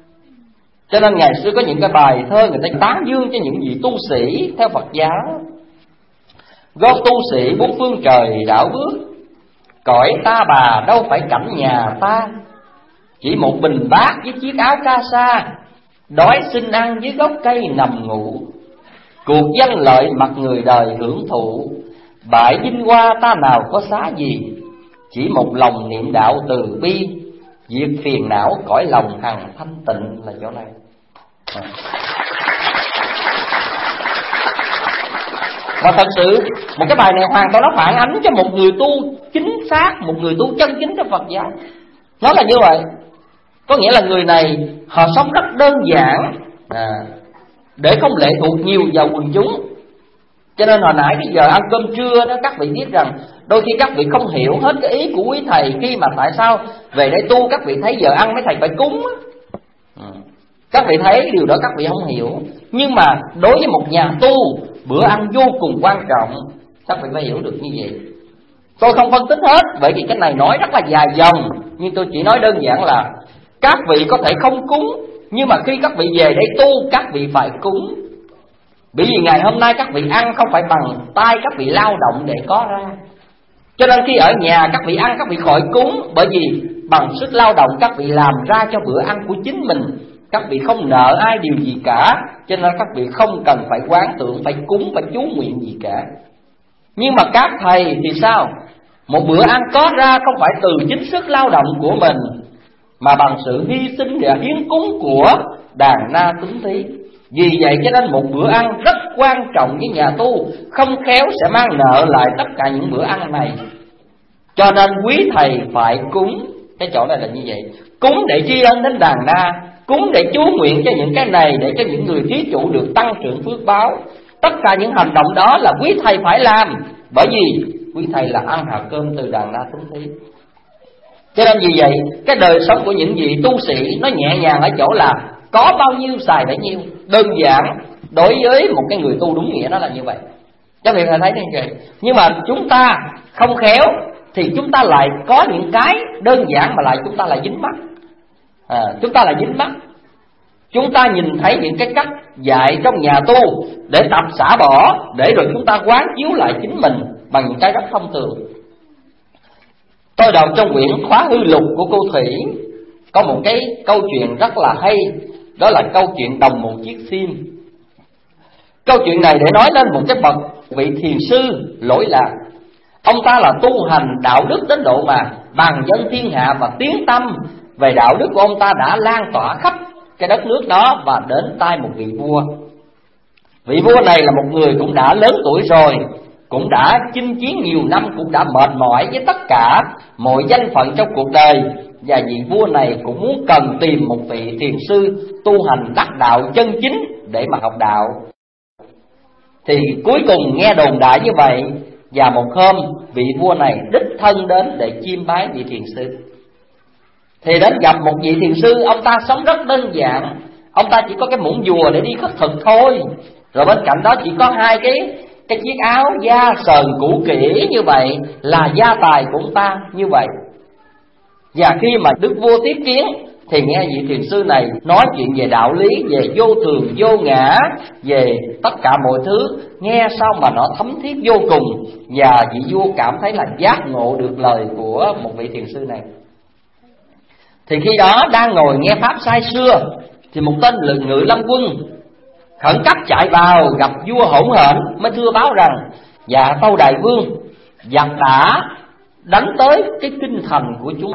Cho nên ngày xưa có những cái bài thơ người ta tán dương cho những vị tu sĩ theo Phật giáo. Gót tu sĩ bốn phương trời đảo bước, cõi ta bà đâu phải cảnh nhà ta. Chỉ một bình bát với chiếc áo ca sa, đói xin ăn dưới gốc cây nằm ngủ. Cuộc danh lợi mặt người đời hưởng thụ, bại vinh hoa ta nào có xá gì. Chỉ một lòng niệm đạo từ bi, diệt phiền não cõi lòng hằng thanh tịnh là chỗ này. à. Và thật sự một cái bài này hoàn toàn nó phản ánh cho một người tu chính xác, một người tu chân chính trong Phật giáo. Nó là như vậy. Có nghĩa là người này họ sống rất đơn giản, à, để không lệ thuộc nhiều vào quần chúng. Cho nên hồi nãy cái giờ ăn cơm trưa đó, các vị biết rằng đôi khi các vị không hiểu hết cái ý của quý thầy, khi mà tại sao về đây tu các vị thấy giờ ăn mấy thầy phải cúng á. à. Các vị thấy điều đó các vị không hiểu. Nhưng mà đối với một nhà tu, bữa ăn vô cùng quan trọng, các vị phải hiểu được như vậy. Tôi không phân tích hết, bởi vì cái này nói rất là dài dòng, nhưng tôi chỉ nói đơn giản là các vị có thể không cúng, nhưng mà khi các vị về đây tu, các vị phải cúng. Bởi vì ngày hôm nay các vị ăn không phải bằng tay các vị lao động để có ra. Cho nên khi ở nhà các vị ăn các vị khỏi cúng, bởi vì bằng sức lao động các vị làm ra cho bữa ăn của chính mình. Các vị không nợ ai điều gì cả, cho nên các vị không cần phải quán tưởng, phải cúng, phải chú nguyện gì cả. Nhưng mà các thầy thì sao? Một bữa ăn có ra không phải từ chính sức lao động của mình, mà bằng sự hy sinh và hiến cúng của đàn na tính thí. Vì vậy cho nên một bữa ăn rất quan trọng với nhà tu, không khéo sẽ mang nợ lại tất cả những bữa ăn này. Cho nên quý thầy phải cúng. Cái chỗ này là như vậy, cúng để tri ân đến đàn na, cúng để chú nguyện cho những cái này, để cho những người thí chủ được tăng trưởng phước báo. Tất cả những hành động đó là quý thầy phải làm, bởi vì quý thầy là ăn hạt cơm từ đàn na tính thí. Cho nên vì vậy cái đời sống của những vị tu sĩ nó nhẹ nhàng ở chỗ là có bao nhiêu xài bấy nhiêu. Đơn giản đối với một cái người tu đúng nghĩa nó là như vậy. Các vị thấy như vậy. Nhưng mà chúng ta không khéo thì chúng ta lại có những cái đơn giản mà lại chúng ta lại dính mắc. à, Chúng ta lại dính mắc. Chúng ta nhìn thấy những cái cách dạy trong nhà tu để tập xả bỏ, để rồi chúng ta quán chiếu lại chính mình bằng những cái rất thông thường. Tôi đọc trong quyển Khóa Hư Lục của cô Thủy có một cái câu chuyện rất là hay. Đó là câu chuyện đồng một chiếc sim. Câu chuyện này để nói lên một cái bậc vị thiền sư lỗi lạc. Ông ta là tu hành đạo đức đến độ mà bàn dân thiên hạ, và tiếng tâm về đạo đức của ông ta đã lan tỏa khắp cái đất nước đó và đến tai một vị vua. Vị vua này là một người cũng đã lớn tuổi rồi, cũng đã chinh chiến nhiều năm, cũng đã mệt mỏi với tất cả mọi danh phận trong cuộc đời. Và vị vua này cũng muốn cần tìm một vị thiền sư tu hành đắc đạo chân chính để mà học đạo. Thì cuối cùng nghe đồn đại như vậy, và một hôm vị vua này đích thân đến để chiêm bái vị thiền sư. Thì đến gặp một vị thiền sư, ông ta sống rất đơn giản. Ông ta chỉ có cái muỗng dùa để đi khất thực thôi. Rồi bên cạnh đó chỉ có hai cái cái chiếc áo da sờn cũ kỹ như vậy là gia tài của ông ta như vậy. Và khi mà đức vua tiếp kiến thì nghe vị thiền sư này nói chuyện về đạo lý, về vô thường vô ngã, về tất cả mọi thứ, nghe sao mà nó thấm thiết vô cùng. Và vị vua cảm thấy là giác ngộ được lời của một vị thiền sư này. Thì khi đó đang ngồi nghe pháp say sưa, thì một tên lực ngự lâm quân khẩn cấp chạy vào gặp vua hỗn hển, mới thưa báo rằng: dạ tâu đại vương, giặc đã đánh tới cái kinh thành của chúng.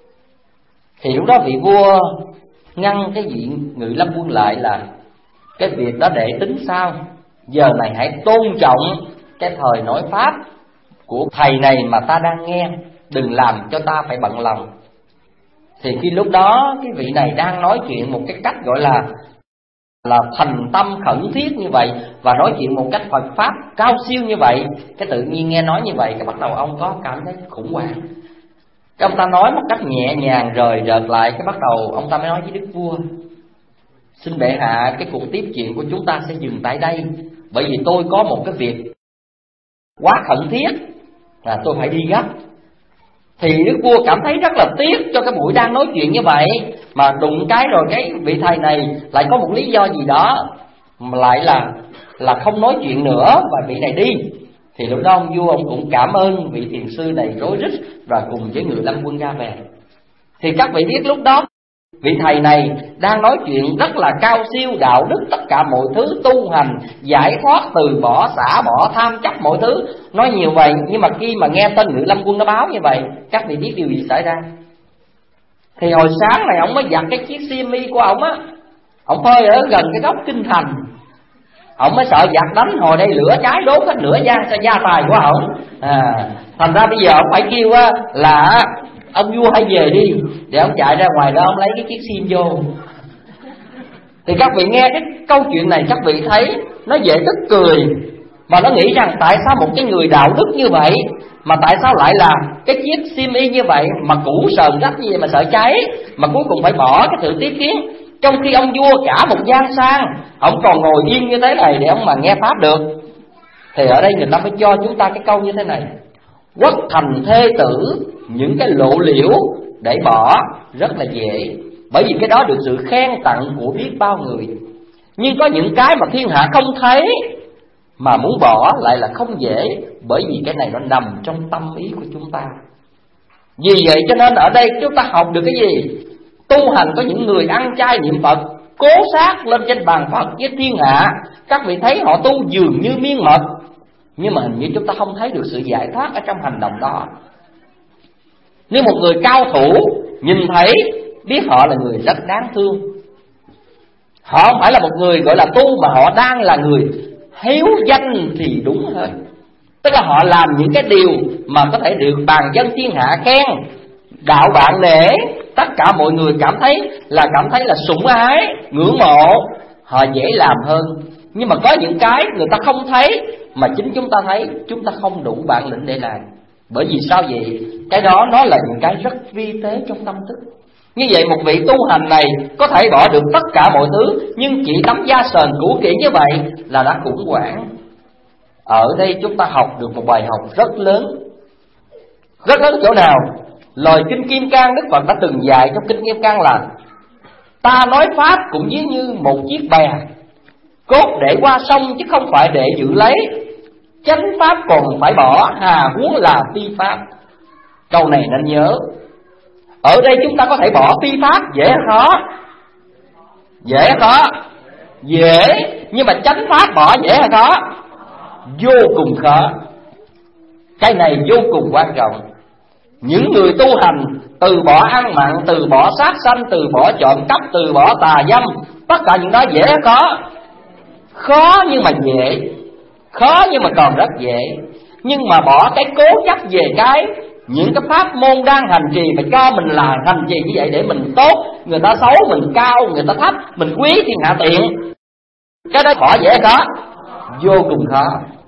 Thì lúc đó vị vua ngăn cái vị ngự lâm quân lại là: cái việc đó để tính sau, giờ này hãy tôn trọng cái thời nói pháp của thầy này mà ta đang nghe, đừng làm cho ta phải bận lòng. Thì khi lúc đó cái vị này đang nói chuyện một cái cách gọi là là thành tâm khẩn thiết như vậy, và nói chuyện một cách Phật pháp cao siêu như vậy, cái tự nhiên nghe nói như vậy, cái bắt đầu ông có cảm thấy khủng hoảng. Cái ông ta nói một cách nhẹ nhàng rời rợt lại, cái bắt đầu ông ta mới nói với đức vua: xin bệ hạ, cái cuộc tiếp chuyện của chúng ta sẽ dừng tại đây, bởi vì tôi có một cái việc quá khẩn thiết là tôi phải đi gấp. Thì đức vua cảm thấy rất là tiếc cho cái buổi đang nói chuyện như vậy, mà đụng cái rồi cái vị thầy này lại có một lý do gì đó mà lại là là không nói chuyện nữa, và vị này đi. Thì lúc đó ông vua ông cũng cảm ơn vị thiền sư này rối rít, và cùng với ngự lâm quân ra về. Thì các vị biết lúc đó vị thầy này đang nói chuyện rất là cao siêu đạo đức, tất cả mọi thứ tu hành, giải thoát, từ bỏ, xả bỏ, tham chấp mọi thứ, nói nhiều vậy. Nhưng mà khi mà nghe tên ngự lâm quân nó báo như vậy, các vị biết điều gì xảy ra? Thì hồi sáng này ông mới giặt cái chiếc xiêm y của ông á, ông phơi ở gần cái góc kinh thành. Ông mới sợ giặc đánh, hồi đây lửa cháy đốt hết nửa gia, gia tài của ông. à, Thành ra bây giờ ông phải kêu á, là ông vua hãy về đi, để ông chạy ra ngoài đó ông lấy cái chiếc sim vô. Thì các vị nghe cái câu chuyện này, các vị thấy nó dễ tức cười, mà nó nghĩ rằng tại sao một cái người đạo đức như vậy mà tại sao lại là cái chiếc sim y như vậy, mà cũ sờn rách như vậy mà sợ cháy, mà cuối cùng phải bỏ cái sự tiếp kiến. Trong khi ông vua cả một gian sang, ông còn ngồi yên như thế này để ông mà nghe pháp được. Thì ở đây người ta mới cho chúng ta cái câu như thế này: quốc thành thê tử, những cái lộ liễu để bỏ rất là dễ, bởi vì cái đó được sự khen tặng của biết bao người. Nhưng có những cái mà thiên hạ không thấy mà muốn bỏ lại là không dễ, bởi vì cái này nó nằm trong tâm ý của chúng ta. Vì vậy cho nên ở đây chúng ta học được cái gì? Tu hành có những người ăn chay niệm Phật, cố sát lên trên bàn Phật với thiên hạ. Các vị thấy họ tu dường như miên mật, nhưng mà hình như chúng ta không thấy được sự giải thoát ở trong hành động đó. Nếu một người cao thủ nhìn thấy biết họ là người rất đáng thương. Họ không phải là một người gọi là tu, mà họ đang là người hiếu danh thì đúng hơn. Tức là họ làm những cái điều mà có thể được bàn dân thiên hạ khen, đạo bạn nể, tất cả mọi người cảm thấy là cảm thấy là sủng ái, ngưỡng mộ, họ dễ làm hơn. Nhưng mà có những cái người ta không thấy mà chính chúng ta thấy, chúng ta không đủ bản lĩnh để làm. Bởi vì sao vậy? Cái đó nó là những cái rất vi tế trong tâm thức. Như vậy một vị tu hành này có thể bỏ được tất cả mọi thứ, nhưng chỉ tấm da sờn cũ kỹ như vậy là đã khủng hoảng. Ở đây chúng ta học được một bài học rất lớn. Rất lớn chỗ nào? Lời Kinh Kim Cang Đức Phật đã từng dạy trong Kinh Kim Cang là: ta nói Pháp cũng giống như một chiếc bè, cốt để qua sông chứ không phải để giữ lấy. Chánh Pháp còn phải bỏ, hà huống là phi Pháp. Câu này nên nhớ. Ở đây chúng ta có thể bỏ phi Pháp dễ hay khó? Dễ hay khó? Dễ. Nhưng mà chánh Pháp bỏ dễ hay khó? Vô cùng khó. Cái này vô cùng quan trọng. Những người tu hành từ bỏ ăn mặn, từ bỏ sát sanh, từ bỏ trộm cắp, từ bỏ tà dâm, tất cả những đó dễ hay khó? Khó nhưng mà dễ. Khó nhưng mà còn rất dễ. Nhưng mà bỏ cái cố chấp về cái những cái pháp môn đang hành trì, phải cho mình là hành trì như vậy để mình tốt, người ta xấu mình cao, người ta thấp mình quý thiên hạ tiện, cái đó bỏ dễ hay khó? Vô cùng khó.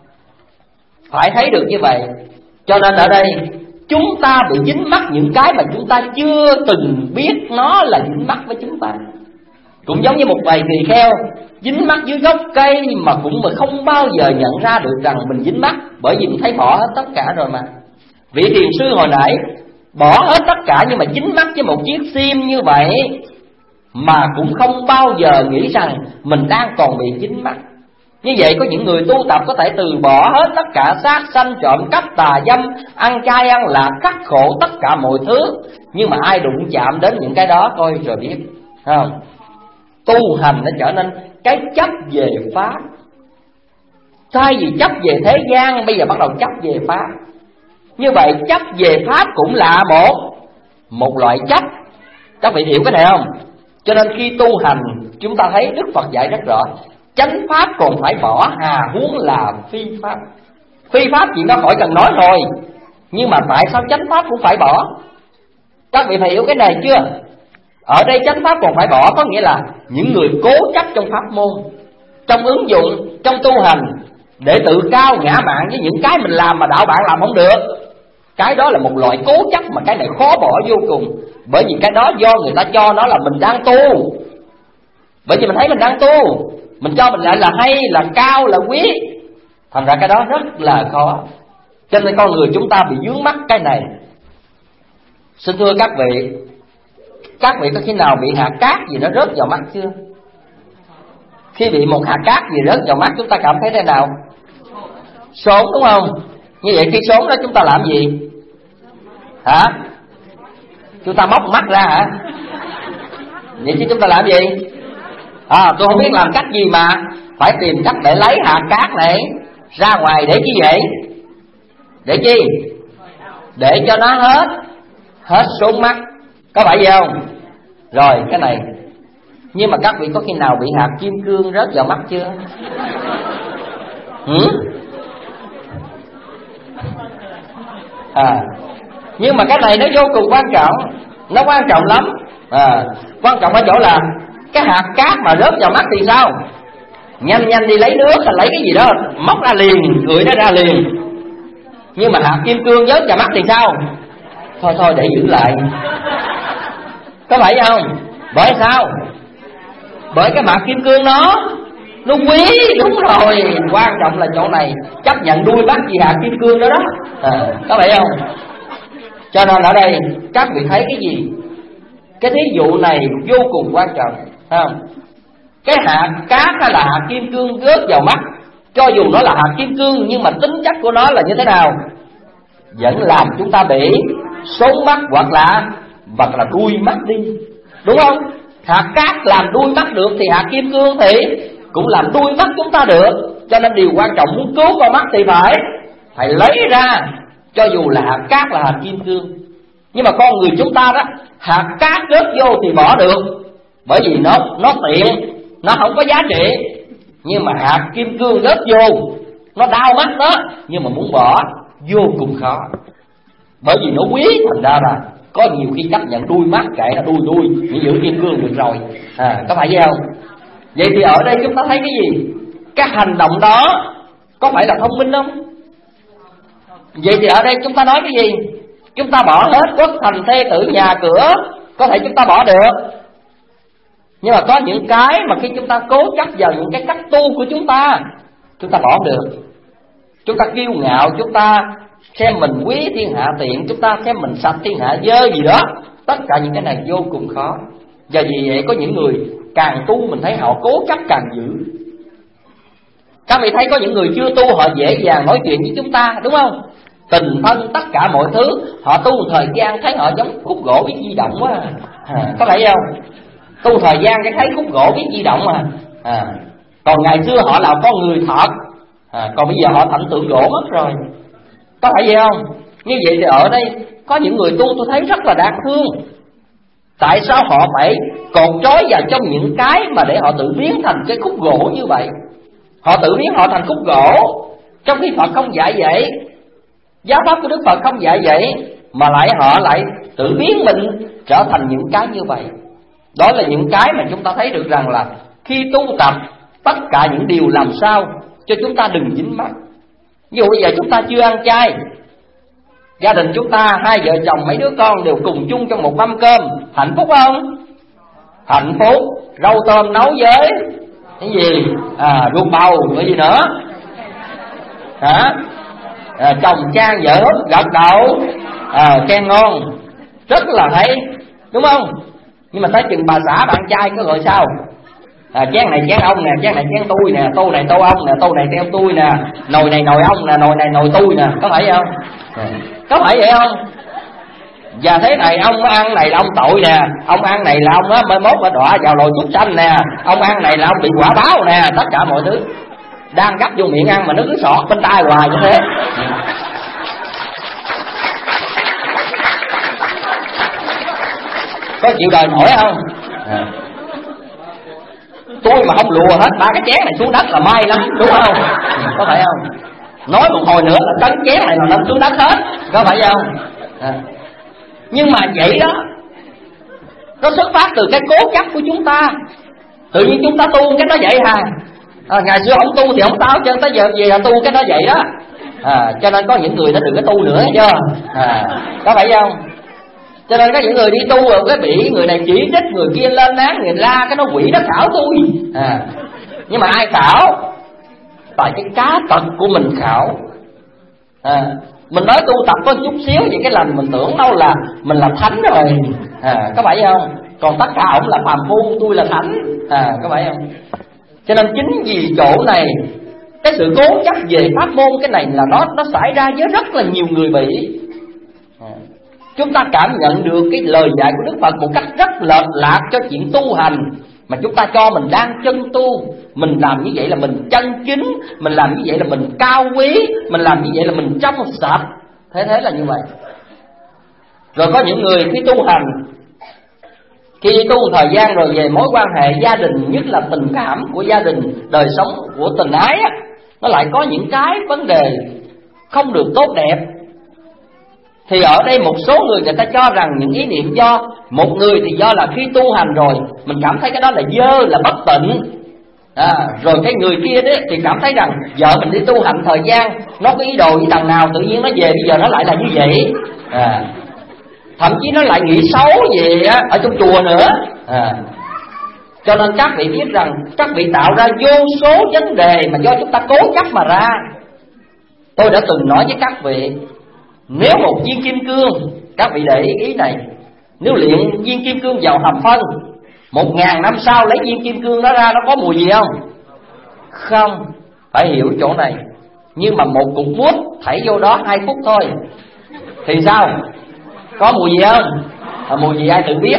Phải thấy được như vậy. Cho nên ở đây chúng ta bị dính mắc những cái mà chúng ta chưa từng biết nó là dính mắc với chúng ta. Cũng giống như một bầy tỳ kheo dính mắc dưới gốc cây mà cũng mà không bao giờ nhận ra được rằng mình dính mắc, bởi vì mình thấy bỏ hết tất cả rồi mà. Vị thiền sư hồi nãy bỏ hết tất cả nhưng mà dính mắc với một chiếc sim như vậy mà cũng không bao giờ nghĩ rằng mình đang còn bị dính mắc. Như vậy có những người tu tập có thể từ bỏ hết tất cả sát sanh, trộm cắp, tà dâm, ăn chay ăn lạc, khắc khổ tất cả mọi thứ. Nhưng mà ai đụng chạm đến những cái đó coi rồi biết, không? Tu hành nó trở nên cái chấp về Pháp. Thay vì chấp về thế gian, bây giờ bắt đầu chấp về Pháp. Như vậy chấp về Pháp cũng là một Một loại chấp. Các vị hiểu cái này không? Cho nên khi tu hành chúng ta thấy Đức Phật dạy rất rõ: chánh Pháp còn phải bỏ, hà huống là phi Pháp. Phi Pháp chuyện đó khỏi cần nói rồi, nhưng mà tại sao chánh Pháp cũng phải bỏ? Các vị phải hiểu cái này chưa? Ở đây chánh Pháp còn phải bỏ có nghĩa là những người cố chấp trong pháp môn, trong ứng dụng, trong tu hành, để tự cao ngã mạn với những cái mình làm mà đạo bạn làm không được. Cái đó là một loại cố chấp mà cái này khó bỏ vô cùng. Bởi vì cái đó do người ta cho nó là mình đang tu. Bởi vì mình thấy mình đang tu, mình cho mình lại là hay, là cao, là quý. Thành ra cái đó rất là khó. Cho nên con người chúng ta bị vướng mắc cái này. Xin thưa các vị, các vị có khi nào bị hạt cát gì nó rớt vào mắt chưa? Khi bị một hạt cát gì rớt vào mắt chúng ta cảm thấy thế nào? Sốn đúng không? Như vậy khi sốn đó chúng ta làm gì? Hả? Chúng ta móc mắt ra hả? Vậy chứ chúng ta làm gì? À, tôi không biết làm cách gì mà phải tìm cách để lấy hạt cát này ra ngoài để chi vậy? Để chi? Để cho nó hết Hết sốn mắt. Có phải vậy không? Rồi cái này. Nhưng mà các vị có khi nào bị hạt kim cương rớt vào mắt chưa? Ừ? À, nhưng mà cái này nó vô cùng quan trọng. Nó quan trọng lắm. À, quan trọng ở chỗ là cái hạt cát mà rớt vào mắt thì sao? Nhanh nhanh đi lấy nước hay lấy cái gì đó móc ra liền, gửi nó ra liền. Nhưng mà hạt kim cương rớt vào mắt thì sao? Thôi thôi để giữ lại. Có phải không? Bởi sao? Bởi cái hạt kim cương nó Nó quý, đúng rồi. Quan trọng là chỗ này, chấp nhận đuôi bắt gì hạt kim cương đó đó. À, có phải không? Cho nên ở đây các vị thấy cái gì? Cái thí dụ này vô cùng quan trọng, không? Cái hạt cát hay là hạt kim cương rớt vào mắt, cho dù nó là hạt kim cương nhưng mà tính chất của nó là như thế nào? Vẫn làm chúng ta bị sống mắt hoặc là hoặc là đuôi mắt đi, đúng không? Hạt cát làm đuôi mắt được thì hạt kim cương thì cũng làm đuôi mắt chúng ta được. Cho nên điều quan trọng muốn cứu con mắt thì phải phải lấy ra, cho dù là hạt cát là hạt kim cương. Nhưng mà con người chúng ta đó, hạt cát rớt vô thì bỏ được, bởi vì nó nó tiện, nó không có giá trị. Nhưng mà hạt kim cương rớt vô, nó đau mắt đó, nhưng mà muốn bỏ vô cùng khó, bởi vì nó quý. Thành ra là có nhiều khi chấp nhận đuôi mắt, kệ nó đuôi đuôi, chỉ giữ kim cương được rồi. À, có phải vậy không? Vậy thì ở đây chúng ta thấy cái gì? Cái hành động đó có phải là thông minh không? Vậy thì ở đây chúng ta nói cái gì? Chúng ta bỏ hết quốc thành thê tử nhà cửa, có thể chúng ta bỏ được. Nhưng mà có những cái mà khi chúng ta cố chấp vào những cái cách tu của chúng ta, chúng ta bỏ không được. Chúng ta kiêu ngạo, chúng ta xem mình quý thiên hạ tiện, chúng ta xem mình sạch thiên hạ dơ gì đó. Tất cả những cái này vô cùng khó. Và vì vậy có những người càng tu mình thấy họ cố chấp càng dữ. Các vị thấy có những người chưa tu họ dễ dàng nói chuyện với chúng ta, đúng không? Tình thân tất cả mọi thứ, họ tu thời gian thấy họ giống khúc gỗ biết di động quá à. Có phải không? Tu thời gian cái thấy khúc gỗ biết di động à. à Còn ngày xưa họ là con người thật à, còn bây giờ họ thành tượng gỗ mất rồi. Có phải vậy không? Như vậy thì ở đây có những người tu tôi thấy rất là đáng thương. Tại sao họ phải còn trói vào trong những cái mà để họ tự biến thành cái khúc gỗ như vậy? Họ tự biến họ thành khúc gỗ, trong khi Phật không dạy vậy, giáo pháp của Đức Phật không dạy vậy, mà lại họ lại tự biến mình trở thành những cái như vậy. Đó là những cái mà chúng ta thấy được rằng là khi tu tập, tất cả những điều làm sao cho chúng ta đừng dính mắc. Ví dụ bây giờ chúng ta chưa ăn chay, gia đình chúng ta hai vợ chồng mấy đứa con đều cùng chung trong một mâm cơm, hạnh phúc không? Hạnh phúc. Rau tôm nấu với cái gì? À, ruột bầu, cái gì nữa? Hả? À, chồng chan vợ hút gật đầu, à, khen ngon, rất là hay, đúng không? Nhưng mà tới chừng bà xã bạn trai có gọi sao? À, chén này chén ông nè, chén này chén tôi nè, tô này tô ông nè, tô này theo tôi nè, nồi này nồi ông nè, nồi này nồi tôi nè, có phải không? À, có phải vậy không? Và thế này ông ăn này là ông tội nè, ông ăn này là ông á mai mốt phải đọa vào lồi súc sanh nè, ông ăn này là ông bị quả báo nè, tất cả mọi thứ đang gắp vô miệng ăn mà nó cứ sọt bên tai hoài như thế. Có chịu đời nổi không? À. Tôi mà không lùa hết ba cái chén này xuống đất là may lắm, đúng không? Có phải không? Nói một hồi nữa là cấn chén này là nằm xuống đất hết, có phải không? À. Nhưng mà vậy đó, nó xuất phát từ cái cố chấp của chúng ta. Tự nhiên chúng ta tu cái đó vậy hà. À, ngày xưa không tu thì không tao, cho tới giờ về là tu cái đó vậy đó. À, cho nên có những người nó đừng có tu nữa chưa? À, có phải không? Cho nên có những người đi tu rồi cái bị người này chỉ trích, người kia lên án, người la cái nó quỷ nó khảo tôi. À, nhưng mà ai khảo? Tại cái cá tật của mình khảo. À, mình nói tu tập có chút xíu vậy cái lần mình tưởng đâu là mình là thánh rồi. À, có phải không? Còn tất cả ổng là phàm phu, tôi là thánh. À, có phải không? Cho nên chính vì chỗ này, cái sự cố chấp về pháp môn cái này là nó nó xảy ra với rất là nhiều người bị. À, chúng ta cảm nhận được cái lời dạy của Đức Phật một cách rất lệch lạc cho chuyện tu hành, mà chúng ta cho mình đang chân tu, mình làm như vậy là mình chân chính, mình làm như vậy là mình cao quý, mình làm như vậy là mình trong sạch. Thế thế là như vậy. Rồi có những người khi tu hành, khi tu thời gian rồi về mối quan hệ gia đình, nhất là tình cảm của gia đình, đời sống của tình ái á, nó lại có những cái vấn đề không được tốt đẹp. Thì ở đây một số người người ta cho rằng những ý niệm do một người thì do là khi tu hành rồi mình cảm thấy cái đó là dơ, là bất tịnh. À, rồi cái người kia đấy thì cảm thấy rằng vợ mình đi tu hành thời gian nó có ý đồ với đằng nào, tự nhiên nó về bây giờ nó lại là như vậy. À, thậm chí nó lại nghĩ xấu về ở trong chùa nữa. À, cho nên các vị biết rằng các vị tạo ra vô số vấn đề mà do chúng ta cố chấp mà ra. Tôi đã từng nói với các vị, nếu một viên kim cương, các vị để ý, ý này, nếu luyện viên kim cương vào hầm phân, một ngàn năm sau lấy viên kim cương đó ra, nó có mùi gì không? Không. Phải hiểu chỗ này. Nhưng mà một cục mút thảy vô đó hai phút thôi thì sao? Có mùi gì không? À, mùi gì ai tự biết.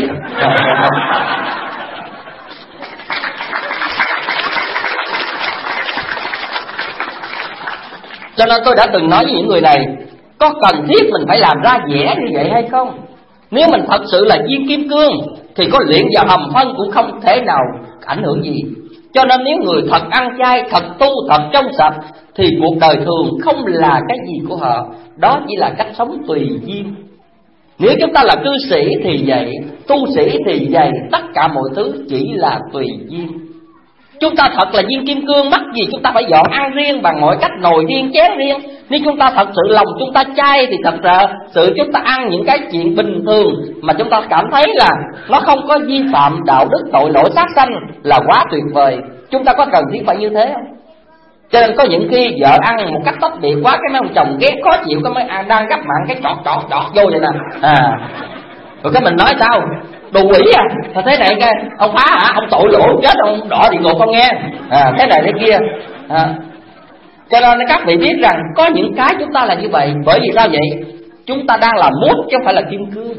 Cho nên tôi đã từng nói với những người này, có cần thiết mình phải làm ra vẻ như vậy hay không? Nếu mình thật sự là viên kim cương thì có luyện vào hầm phân cũng không thể nào ảnh hưởng gì. Cho nên nếu người thật ăn chay, thật tu, thật trong sạch thì cuộc đời thường không là cái gì của họ. Đó chỉ là cách sống tùy duyên. Nếu chúng ta là cư sĩ thì vậy, tu sĩ thì vậy, tất cả mọi thứ chỉ là tùy duyên. Chúng ta thật là viên kim cương, mắc gì chúng ta phải dọn ăn riêng bằng mọi cách, nồi riêng, chén riêng. Nếu chúng ta thật sự lòng chúng ta chay thì thật ra sự chúng ta ăn những cái chuyện bình thường mà chúng ta cảm thấy là nó không có vi phạm đạo đức tội lỗi sát sanh là quá tuyệt vời. Chúng ta có cần thiết phải như thế không? Cho nên có những khi vợ ăn một cách tách biệt quá, cái mấy ông chồng ghét khó chịu, cái mấy ăn đang gấp mặn cái chọt chọt chọt vô vậy nè. À, rồi cái mình nói sao? Đồ quỷ à, thế này cái ông phá hả, ông tội lỗi chết ông đỏ địa ngục không nghe. À, thế này thế kia. À, cho nên các vị biết rằng có những cái chúng ta là như vậy. Bởi vì sao vậy? Chúng ta đang là mốt chứ không phải là kim cương.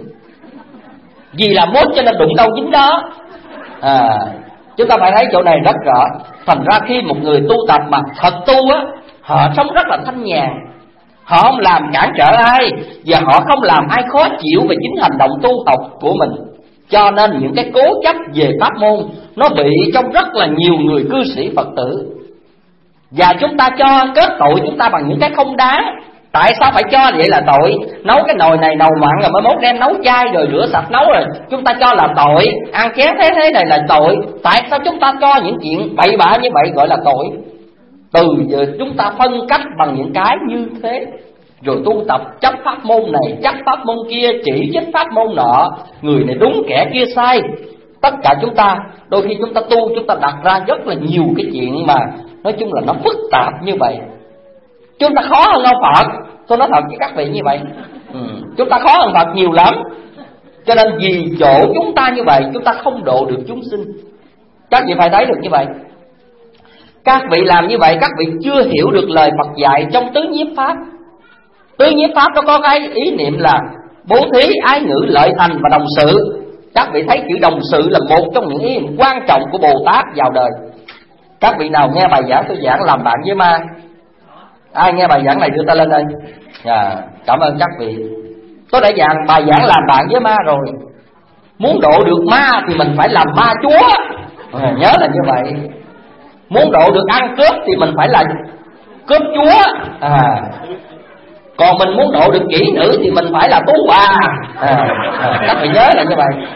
Vì là mốt cho nên đụng đâu dính đó. À, chúng ta phải thấy chỗ này rất rõ. Thành ra khi một người tu tập mà thật tu á, họ sống rất là thanh nhàn, họ không làm cản trở ai, và họ không làm ai khó chịu về chính hành động tu học của mình. Cho nên những cái cố chấp về pháp môn nó bị trong rất là nhiều người cư sĩ Phật tử. Và chúng ta cho kết tội chúng ta bằng những cái không đáng. Tại sao phải cho vậy là tội? Nấu cái nồi này nấu mặn rồi mới mốt đem nấu chai rồi rửa sạch nấu rồi chúng ta cho là tội. Ăn chén thế thế này là tội. Tại sao chúng ta cho những chuyện bậy bạ như vậy gọi là tội? Từ giờ chúng ta phân cách bằng những cái như thế, rồi tu tập chấp pháp môn này, chấp pháp môn kia, chỉ trích pháp môn nọ, người này đúng kẻ kia sai. Tất cả chúng ta, đôi khi chúng ta tu, chúng ta đặt ra rất là nhiều cái chuyện mà nói chung là nó phức tạp như vậy. Chúng ta khó hơn ông Phật. Tôi nói thật với các vị như vậy. ừ. Chúng ta khó hơn Phật nhiều lắm. Cho nên vì chỗ chúng ta như vậy, chúng ta không độ được chúng sinh. Các vị phải thấy được như vậy. Các vị làm như vậy, các vị chưa hiểu được lời Phật dạy trong tứ nhiếp pháp. Tứ nhiếp pháp nó có cái ý niệm là bố thí, ái ngữ, lợi thành và đồng sự. Các vị thấy chữ đồng sự là một trong những ý niệm quan trọng của Bồ Tát vào đời. Các vị nào nghe bài giảng tôi giảng làm bạn với ma? Ai nghe bài giảng này đưa tay lên đây. À, cảm ơn các vị. Tôi đã giảng bài giảng làm bạn với ma rồi. Muốn độ được ma thì mình phải làm ma chúa. À, nhớ là như vậy. Muốn độ được ăn cướp thì mình phải là cướp chúa. À, còn mình muốn độ được kỹ nữ thì mình phải là tú bà. À, à, các vị nhớ là như vậy.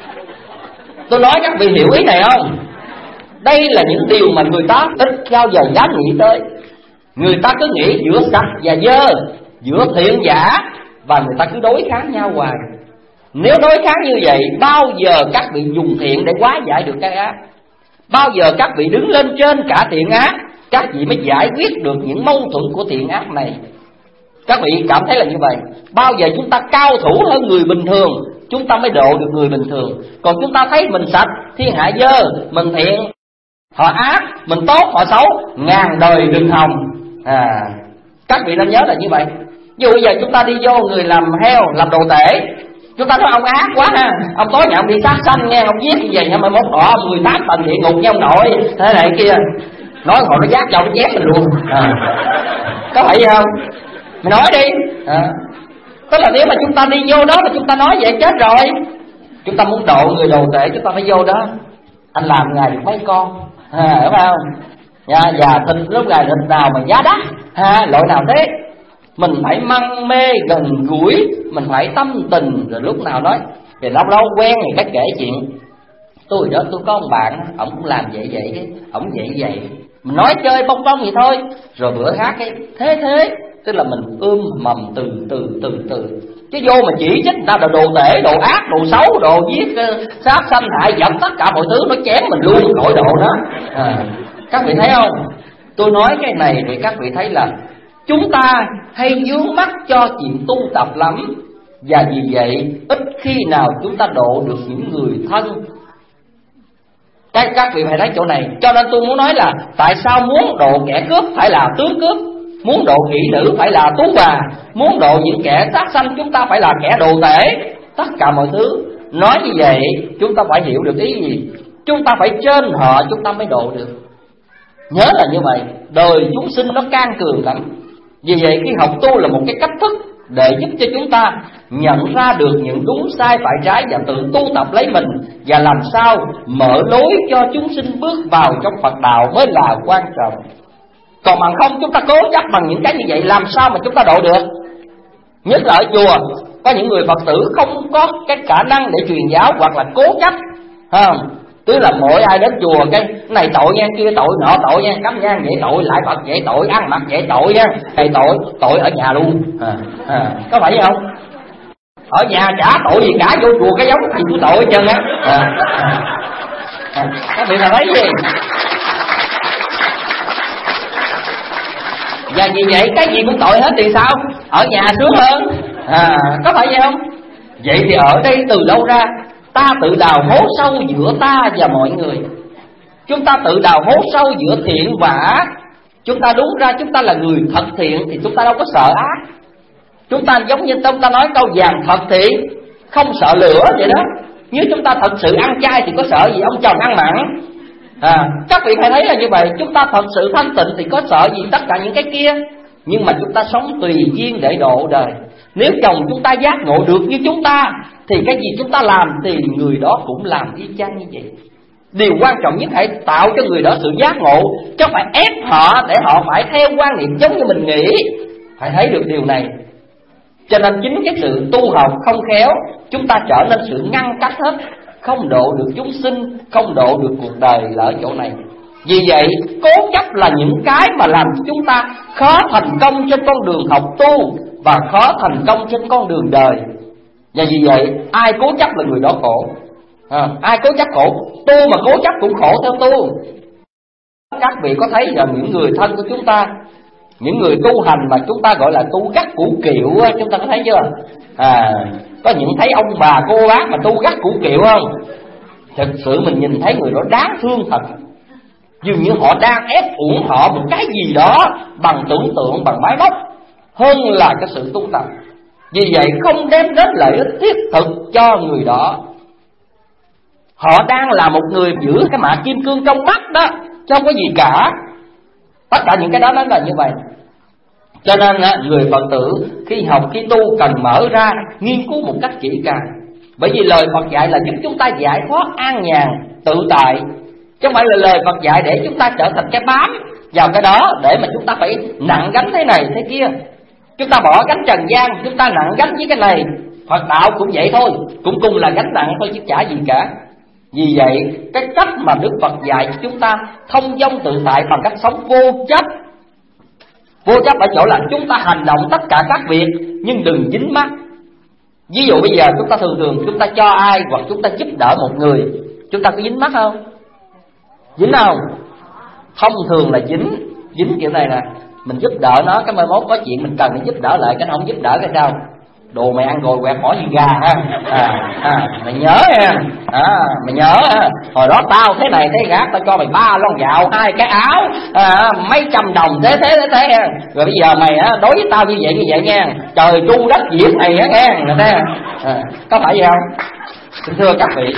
Tôi nói các vị hiểu ý này không? Đây là những điều mà người ta ít bao giờ dám nghĩ tới. Người ta cứ nghĩ giữa sạch và dơ, giữa thiện giả, và người ta cứ đối kháng nhau hoài. Nếu đối kháng như vậy, bao giờ các vị dùng thiện để hóa giải được cái ác? Bao giờ các vị đứng lên trên cả thiện ác, các vị mới giải quyết được những mâu thuẫn của thiện ác này? Các vị cảm thấy là như vậy. Bao giờ chúng ta cao thủ hơn người bình thường, chúng ta mới độ được người bình thường. Còn chúng ta thấy mình sạch, thiên hạ dơ, mình thiện, họ ác, mình tốt, họ xấu, ngàn đời rừng hồng. À, các vị nên nhớ là như vậy. Dù bây giờ chúng ta đi vô người làm heo, làm đồ tể, chúng ta nói ông ác quá ha, ông tối ngày ông đi sát sanh nghe, ông giết như vậy nha, mai mốt họ mười tám tầng địa ngục nha ông nội, thế này kia. Nói họ nó giác cho nó chém mình luôn. À, có phải vậy không? Mày nói đi. À, tức là nếu mà chúng ta đi vô đó mà chúng ta nói vậy chết rồi. Chúng ta muốn độ người đồ tể, chúng ta phải vô đó. Anh làm ngày được mấy con, à, đúng không? Nhà già thịt lúc ngày thịt nào mà giá đắt, ha, loại nào thế? Mình phải măng mê gần gũi, mình phải tâm tình. Rồi lúc nào nói thì lâu lâu quen thì cách kể chuyện. Tôi đó tôi có ông bạn, ổng cũng làm vậy vậy đấy, ổng vậy vậy. Mình nói chơi bông bông vậy thôi. Rồi bữa khác cái thế thế, tức là mình ươm mầm từ từ từ từ. Chứ vô mà chỉ trích người ta là đồ tể, đồ ác, đồ xấu, đồ giết, sát sanh hại dẫm tất cả mọi thứ, nó chém mình luôn khỏi độ đó. À, các vị thấy không? Tôi nói cái này để các vị thấy là chúng ta hay vướng mắc cho chuyện tu tập lắm. Và vì vậy ít khi nào chúng ta độ được những người thân. Các, các vị phải thấy chỗ này. Cho nên tôi muốn nói là tại sao muốn độ kẻ cướp phải là tướng cướp, muốn độ kỹ nữ phải là tú bà, muốn độ những kẻ sát sanh chúng ta phải là kẻ đồ tể. Tất cả mọi thứ nói như vậy chúng ta phải hiểu được ý gì. Chúng ta phải trên họ chúng ta mới độ được. Nhớ là như vậy, đời chúng sinh nó can cường lắm. Vì vậy khi học tu là một cái cách thức để giúp cho chúng ta nhận ra được những đúng sai phải trái và tự tu tập lấy mình, và làm sao mở lối cho chúng sinh bước vào trong Phật đạo mới là quan trọng. Còn bằng không chúng ta cố chấp bằng những cái như vậy làm sao mà chúng ta độ được. Nhất là ở chùa có những người Phật tử không có cái khả năng để truyền giáo, hoặc là cố chấp, không? Tức là mỗi ai đến chùa cái này tội nha, kia tội, nọ tội nha, cắm nhang vậy tội, lại Phật vậy tội, ăn mặc vậy tội nha, thầy tội, tội ở nhà luôn. À, à, có phải không? Ở nhà chả tội gì cả, vô chùa cái giống gì cũng tội hết trơn á. À, à, các vị là thấy gì? Và vì vậy cái gì cũng tội hết thì sao? Ở nhà sướng hơn. À, có phải vậy không? Vậy thì ở đây từ đâu ra? Ta tự đào hố sâu giữa ta và mọi người. Chúng ta tự đào hố sâu giữa thiện và ác. Chúng ta đúng ra chúng ta là người thật thiện thì chúng ta đâu có sợ ác. Chúng ta giống như chúng ta nói câu vàng thật thiện, không sợ lửa vậy đó. Nếu chúng ta thật sự ăn chay thì có sợ gì ông chồng ăn mặn. À, các vị phải thấy là như vậy. Chúng ta thật sự thanh tịnh thì có sợ gì tất cả những cái kia. Nhưng mà chúng ta sống tùy duyên để độ đời. Nếu chồng chúng ta giác ngộ được như chúng ta thì cái gì chúng ta làm thì người đó cũng làm y chang như vậy. Điều quan trọng nhất hãy tạo cho người đó sự giác ngộ, chứ không phải ép họ để họ phải theo quan niệm giống như mình nghĩ. Phải thấy được điều này. Cho nên chính cái sự tu học không khéo, chúng ta trở nên sự ngăn cách hết, không độ được chúng sinh, không độ được cuộc đời là ở chỗ này. Vì vậy cố chấp là những cái mà làm cho chúng ta khó thành công trên con đường học tu và khó thành công trên con đường đời. Và vì vậy ai cố chấp là người đó khổ. À, ai cố chấp khổ, tu mà cố chấp cũng khổ theo tu. Các vị có thấy là những người thân của chúng ta, những người tu hành mà chúng ta gọi là tu gắt củ kiệu, chúng ta có thấy chưa? À, có những thấy ông bà cô bác mà tu gắt củ kiệu không? Thực sự mình nhìn thấy người đó đáng thương thật. Dường như họ đang ép uổng họ một cái gì đó bằng tưởng tượng, bằng máy móc, hơn là cái sự tu tập. Vì vậy không đem đến lợi ích thiết thực cho người đó. Họ đang là một người giữ cái mạ kim cương trong mắt đó, chứ không có gì cả. Tất cả những cái đó nó là như vậy. Cho nên người Phật tử khi học, khi tu cần mở ra nghiên cứu một cách kỹ càng. Bởi vì lời Phật dạy là giúp chúng ta giải thoát an nhàn, tự tại, chứ không phải là lời Phật dạy để chúng ta trở thành cái bám vào cái đó, để mà chúng ta phải nặng gánh thế này thế kia. Chúng ta bỏ gánh trần gian, chúng ta nặng gánh với cái này. Phật đạo cũng vậy thôi, cũng cùng là gánh nặng thôi chứ chả gì cả. Vì vậy cái cách mà Đức Phật dạy cho chúng ta thông dong tự tại bằng cách sống vô chấp. Vô chấp ở chỗ là chúng ta hành động tất cả các việc nhưng đừng dính mắc. Ví dụ bây giờ chúng ta thường thường chúng ta cho ai hoặc chúng ta giúp đỡ một người, chúng ta có dính mắc không? Dính không? Thông thường là dính. Dính kiểu này nè, mình giúp đỡ nó, cái mai mốt có chuyện mình cần mình giúp đỡ lại, cái nó không giúp đỡ cái sao? Đồ mày ăn rồi quẹt bỏ gì gà ha. À, à, mày nhớ nha. À, mày nhớ ha. Hồi đó tao thế này thế gác, tao cho mày ba lon gạo, hai cái áo, à, mấy trăm đồng thế thế thế thế. Rồi bây giờ mày á đối với tao như vậy như vậy nha. Trời tru đất diệt này á nghe. Người ta à, có phải vậy không? Xin thưa các vị,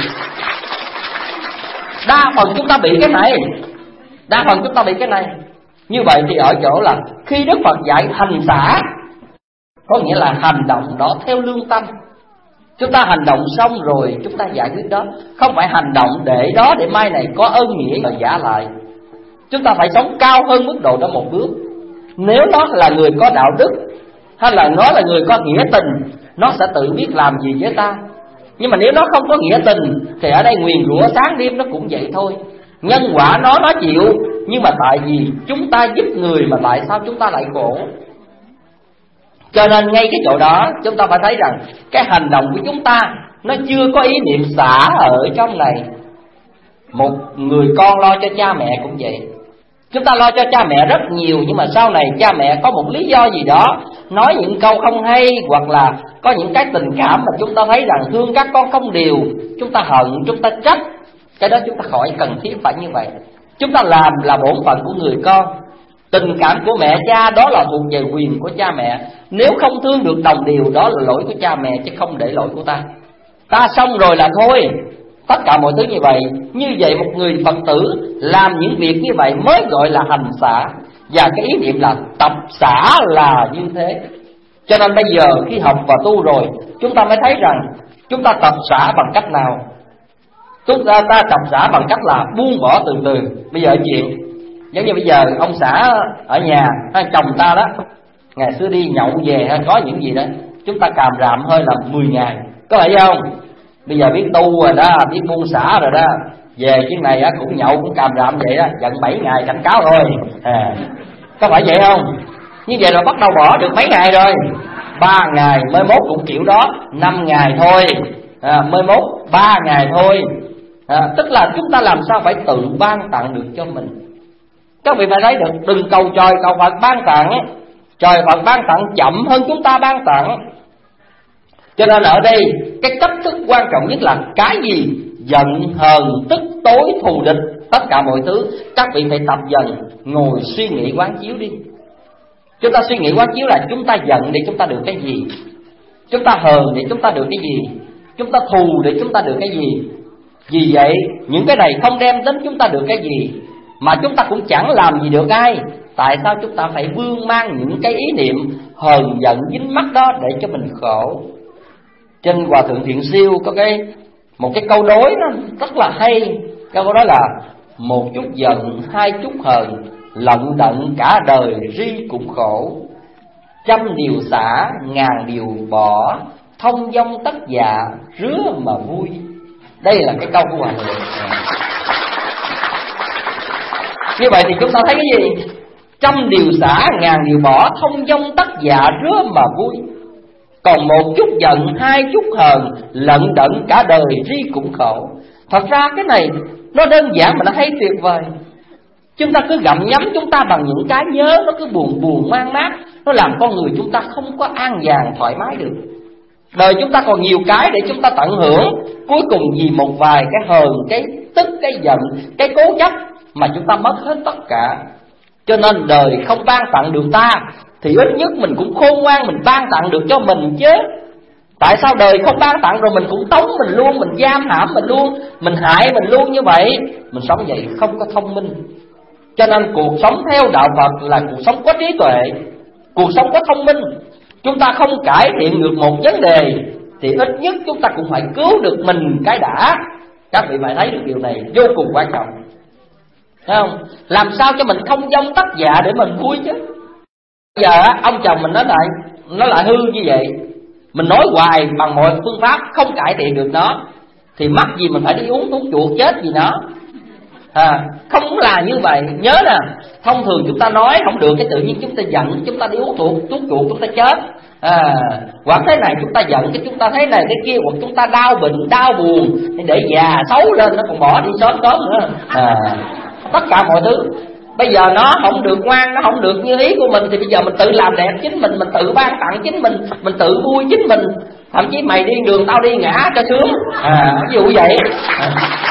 đa phần chúng ta bị cái này. Đa phần chúng ta bị cái này. Như vậy thì ở chỗ là khi Đức Phật dạy hành xả, có nghĩa là hành động đó theo lương tâm. Chúng ta hành động xong rồi chúng ta giải quyết đó, không phải hành động để đó để mai này có ơn nghĩa và trả lại. Chúng ta phải sống cao hơn mức độ đó một bước. Nếu nó là người có đạo đức, hay là nó là người có nghĩa tình, nó sẽ tự biết làm gì với ta. Nhưng mà nếu nó không có nghĩa tình thì ở đây nguyền rủa sáng đêm nó cũng vậy thôi. Nhân quả nó nó chịu, nhưng mà tại vì chúng ta giúp người mà tại sao chúng ta lại khổ. Cho nên ngay cái chỗ đó chúng ta phải thấy rằng cái hành động của chúng ta nó chưa có ý niệm xả ở trong này. Một người con lo cho cha mẹ cũng vậy. Chúng ta lo cho cha mẹ rất nhiều, nhưng mà sau này cha mẹ có một lý do gì đó nói những câu không hay, hoặc là có những cái tình cảm mà chúng ta thấy rằng thương các con không điều, chúng ta hận, chúng ta trách. Cái đó chúng ta khỏi cần thiết phải như vậy. Chúng ta làm là bổn phận của người con. Tình cảm của mẹ cha đó là thuộc về quyền của cha mẹ. Nếu không thương được đồng điều, đó là lỗi của cha mẹ chứ không để lỗi của ta. Ta xong rồi là thôi. Tất cả mọi thứ như vậy. Như vậy một người Phật tử làm những việc như vậy mới gọi là hành xả. Và cái ý niệm là tập xả là như thế. Cho nên bây giờ khi học và tu rồi, chúng ta mới thấy rằng chúng ta tập xả bằng cách nào. Chúng ta, ta tập xả bằng cách là buông bỏ từ từ. Bây giờ chuyện giống như bây giờ ông xã ở nhà, chồng ta đó, ngày xưa đi nhậu về hay có những gì đó, chúng ta càm ràm hơi là mười ngày, có phải không? Bây giờ biết tu rồi đó, biết buông xả rồi đó, về chuyến này cũng nhậu cũng càm ràm vậy đó, giận bảy ngày cảnh cáo thôi à, có phải vậy không? Như vậy là bắt đầu bỏ được mấy ngày rồi? Ba ngày, mới mốt cũng kiểu đó, năm ngày thôi à, mới mốt ba ngày thôi à, tức là chúng ta làm sao phải tự ban tặng được cho mình. Các vị phải thấy được, đừng cầu trời cầu Phật ban tặng. Trời Phật ban tặng chậm hơn chúng ta ban tặng. Cho nên ở đây cái cách thức quan trọng nhất là cái gì? Giận, hờn, tức tối, thù địch, tất cả mọi thứ các vị phải tập dần, ngồi suy nghĩ quán chiếu đi. Chúng ta suy nghĩ quán chiếu là chúng ta giận để chúng ta được cái gì, chúng ta hờn để chúng ta được cái gì, chúng ta thù để chúng ta được cái gì. Vì vậy những cái này không đem đến chúng ta được cái gì, mà chúng ta cũng chẳng làm gì được ai. Tại sao chúng ta phải vương mang những cái ý niệm hờn giận dính mắc đó để cho mình khổ? Trên Hòa Thượng Thiện Siêu có cái một cái câu đối nó rất là hay. Câu đó là: một chút giận, hai chút hờn, lận đận cả đời ri cũng khổ. Trăm điều xả, ngàn điều bỏ, thông dong tất dạ, rứa mà vui. Đây là cái câu của Hòa Thượng. Như vậy thì chúng ta thấy cái gì? Trăm điều xả, ngàn điều bỏ, thông dong tất dạ, rứa mà vui. Còn một chút giận, hai chút hờn, lận đận cả đời ri cũng khổ. Thật ra cái này nó đơn giản mà nó hay tuyệt vời. Chúng ta cứ gặm nhấm chúng ta bằng những cái nhớ, nó cứ buồn buồn mang mát, nó làm con người chúng ta không có an nhàn thoải mái được. Đời chúng ta còn nhiều cái để chúng ta tận hưởng, cuối cùng vì một vài cái hờn, cái tức, cái giận, cái cố chấp mà chúng ta mất hết tất cả. Cho nên đời không ban tặng được ta thì ít nhất mình cũng khôn ngoan, mình ban tặng được cho mình chứ. Tại sao đời không ban tặng rồi mình cũng tống mình luôn, mình giam hãm mình luôn, mình hại mình luôn như vậy? Mình sống vậy không có thông minh. Cho nên cuộc sống theo đạo Phật là cuộc sống có trí tuệ, cuộc sống có thông minh. Chúng ta không cải thiện được một vấn đề thì ít nhất chúng ta cũng phải cứu được mình cái đã. Các vị phải thấy được điều này vô cùng quan trọng, thấy không? Làm sao cho mình không dông tất dạ để mình vui chứ. Bây giờ ông chồng mình nói lại nó lại hư như vậy, mình nói hoài bằng mọi phương pháp không cải thiện được nó, thì mắc gì mình phải đi uống thuốc chuột chết gì nó à, không là như vậy. Nhớ nè, thông thường chúng ta nói không được cái tự nhiên chúng ta giận, chúng ta đi uống thuốc thuốc chuột chúng ta chết à, hoặc thế này chúng ta giận cái chúng ta thấy này cái kia, hoặc chúng ta đau bệnh đau buồn để già xấu lên nó còn bỏ đi sớm sớm nữa à, tất cả mọi thứ. Bây giờ nó không được ngoan, nó không được như ý của mình thì bây giờ mình tự làm đẹp chính mình, mình tự ban tặng chính mình, mình tự vui chính mình. Thậm chí mày đi đường tao đi ngã cho sướng à, ví dụ vậy à.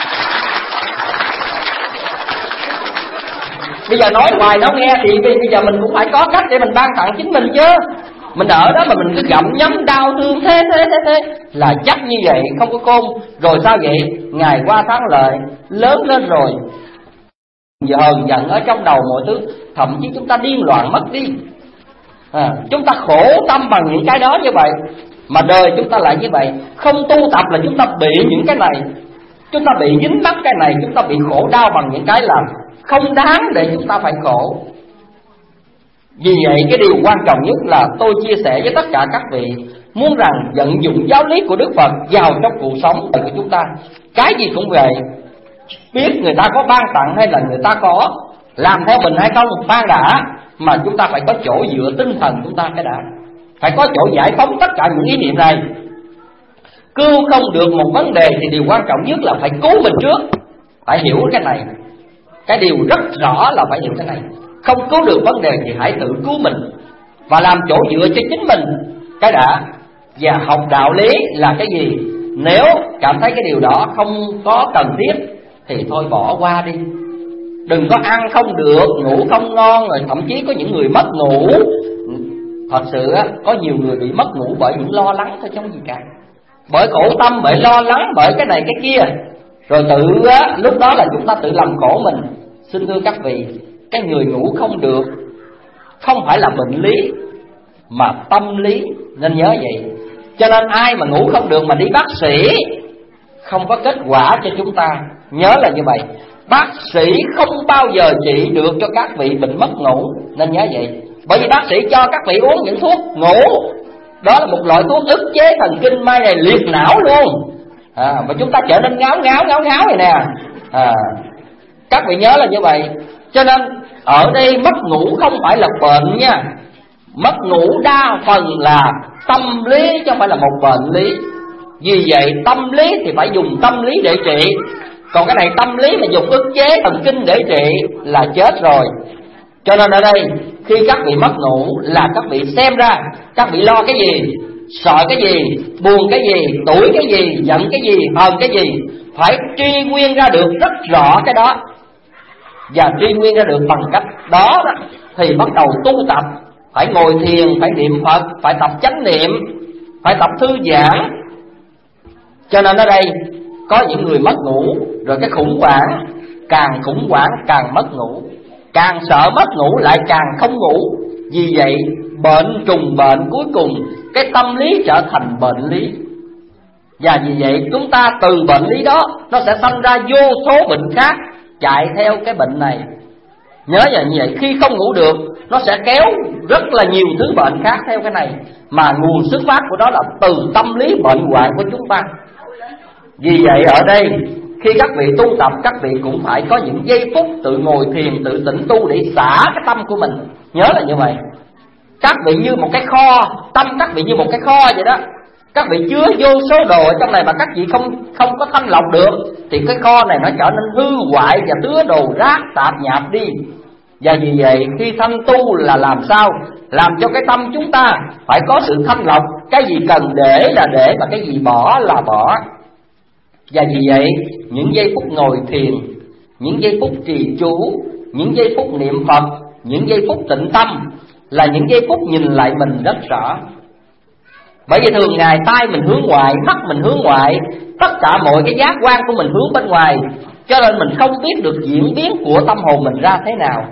Bây giờ nói hoài nó nghe thì bây giờ mình cũng phải có cách để mình ban tặng chính mình chứ. Mình ở đó mà mình cứ gặm nhấm đau thương thế thế thế thế là chắc như vậy không có khôn. Rồi sao vậy? Ngày qua tháng lại lớn lên rồi, giờ hờn giận ở trong đầu mọi thứ, thậm chí chúng ta điên loạn mất đi à, chúng ta khổ tâm bằng những cái đó như vậy. Mà đời chúng ta lại như vậy, không tu tập là chúng ta bị những cái này, chúng ta bị dính mắc cái này, chúng ta bị khổ đau bằng những cái làm không đáng để chúng ta phải khổ. Vì vậy cái điều quan trọng nhất là tôi chia sẻ với tất cả các vị, muốn rằng vận dụng giáo lý của Đức Phật vào trong cuộc sống của chúng ta. Cái gì cũng vậy, biết người ta có ban tặng hay là người ta có làm theo mình hay không ban đã, mà chúng ta phải có chỗ dựa tinh thần chúng ta cái đã, phải có chỗ giải phóng tất cả những ý niệm này. Cứu không được một vấn đề thì điều quan trọng nhất là phải cứu mình trước. Phải hiểu cái này, cái điều rất rõ là phải hiểu cái này. Không cứu được vấn đề thì hãy tự cứu mình và làm chỗ dựa cho chính mình cái đã. Và học đạo lý là cái gì? Nếu cảm thấy cái điều đó không có cần thiết thì thôi bỏ qua đi. Đừng có ăn không được, ngủ không ngon, rồi thậm chí có những người mất ngủ. Thật sự á, có nhiều người bị mất ngủ bởi những lo lắng thôi chứ không gì cả. Bởi khổ tâm, bởi lo lắng, bởi cái này cái kia. Rồi tự á, lúc đó là chúng ta tự làm khổ mình. Xin thưa các vị, cái người ngủ không được không phải là bệnh lý mà tâm lý, nên nhớ vậy. Cho nên ai mà ngủ không được mà đi bác sĩ không có kết quả cho chúng ta. Nhớ là như vậy. Bác sĩ không bao giờ trị được cho các vị bệnh mất ngủ, nên nhớ vậy. Bởi vì bác sĩ cho các vị uống những thuốc ngủ, đó là một loại thuốc ức chế thần kinh mai này liệt não luôn. à, Và chúng ta trở nên ngáo ngáo ngáo ngáo này nè. à, Các vị nhớ là như vậy. Cho nên ở đây mất ngủ không phải là bệnh nha. Mất ngủ đa phần là tâm lý chứ không phải là một bệnh lý. Vì vậy tâm lý thì phải dùng tâm lý để trị. Còn cái này tâm lý mà dùng ức chế thần kinh để trị là chết rồi. Cho nên ở đây khi các vị mất ngủ là các vị xem ra các vị lo cái gì, sợ cái gì, buồn cái gì, tủi cái gì, giận cái gì, hờn cái gì. Phải truy nguyên ra được rất rõ cái đó. Và truy nguyên ra được bằng cách đó, đó thì bắt đầu tu tập. Phải ngồi thiền, phải niệm Phật, phải tập chánh niệm, phải tập thư giãn. Cho nên ở đây có những người mất ngủ, rồi cái khủng hoảng, càng khủng hoảng càng mất ngủ, càng sợ mất ngủ lại càng không ngủ. Vì vậy bệnh trùng bệnh, cuối cùng cái tâm lý trở thành bệnh lý. Và vì vậy chúng ta từ bệnh lý đó nó sẽ sanh ra vô số bệnh khác chạy theo cái bệnh này. Nhớ là như vậy. Khi không ngủ được nó sẽ kéo rất là nhiều thứ bệnh khác theo cái này. Mà nguồn xuất phát của đó là từ tâm lý bệnh hoạn của chúng ta. Vì vậy ở đây khi các vị tu tập, các vị cũng phải có những giây phút tự ngồi thiền, tự tĩnh tu để xả cái tâm của mình. Nhớ là như vậy. Các vị như một cái kho, tâm các vị như một cái kho vậy đó. Các vị chứa vô số đồ ở trong này mà các vị không không có thanh lọc được, thì cái kho này nó trở nên hư hoại và chứa đồ rác tạp nhạp đi. Và vì vậy khi thanh tu là làm sao? Làm cho cái tâm chúng ta phải có sự thanh lọc. Cái gì cần để là để, và cái gì bỏ là bỏ. Và vì vậy những giây phút ngồi thiền, những giây phút trì chú, những giây phút niệm Phật, những giây phút tĩnh tâm là những giây phút nhìn lại mình rất rõ. Bởi vì thường ngày tay mình hướng ngoại, mắt mình hướng ngoại, tất cả mọi cái giác quan của mình hướng bên ngoài, cho nên mình không biết được diễn biến của tâm hồn mình ra thế nào.